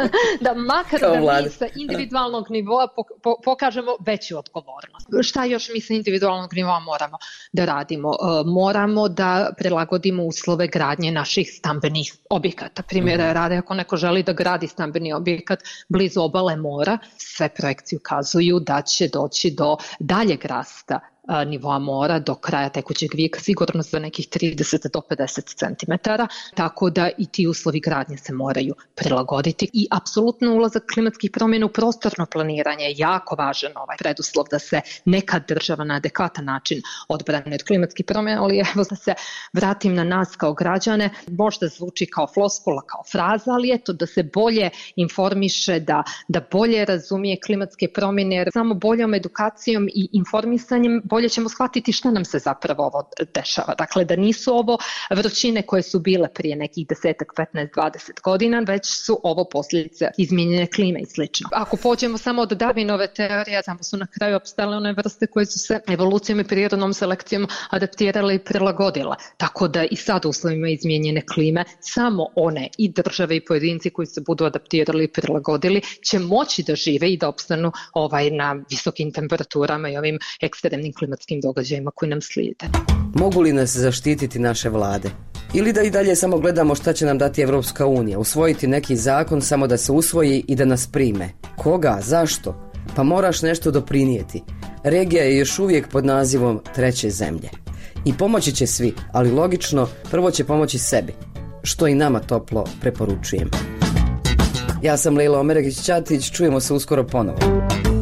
da makar da mi sa individualnog nivoa pokažemo veću odgovornost. Šta još mi sa individualnog nivoa moramo da radimo? Moramo da prilagodimo uslove gradnje naših stambenih objekata. Primjera rade, ako neko želi da gradi stambeni objekat blizu obale mora, sve projekcije ukazuju da će doći do daljeg rasta nivoa mora do kraja tekućeg vijeka, sigurno za nekih trideset do pedeset centimetara, tako da i ti uslovi gradnje se moraju prilagoditi i apsolutno ulazak klimatskih promjena u prostorno planiranje je jako važan ovaj preduslov da se neka država na adekvatan način odbrane od klimatskih promjena, ali evo da se vratim na nas kao građane, možda zvuči kao floskula, kao fraza, ali eto da se bolje informiše, da, da bolje razumije klimatske promjene, jer samo boljom edukacijom i informisanjem bolje ćemo shvatiti šta nam se zapravo ovo dešava. Dakle, da nisu ovo vrućine koje su bile prije nekih desetak, petnaest, dvadeset godina, već su ovo posljedice izmijenjene klime i slično. Ako pođemo samo od Darwinove teorije, samo su na kraju opstale one vrste koje su se evolucijom i prirodnom selekcijom adaptirale i prilagodile. Tako da i sad u uslovima izmijenjene klime, samo one i države i pojedinci koji se budu adaptirali i prilagodili će moći da žive i da opstanu ovaj, na visokim temperaturama i ovim ekstremnim klimatskim događajima koji nam slijede. Mogu li nas zaštititi naše vlade? Ili da i dalje samo gledamo šta će nam dati Evropska unija, usvojiti neki zakon samo da se usvoji i da nas prime? Koga? Zašto? Pa moraš nešto doprinijeti. Regija je još uvijek pod nazivom treće zemlje. I pomoći će svi, ali logično, prvo će pomoći sebi, što i nama toplo preporučujem. Ja sam Lejla Omeregić-Ćatić, čujemo se uskoro ponovo.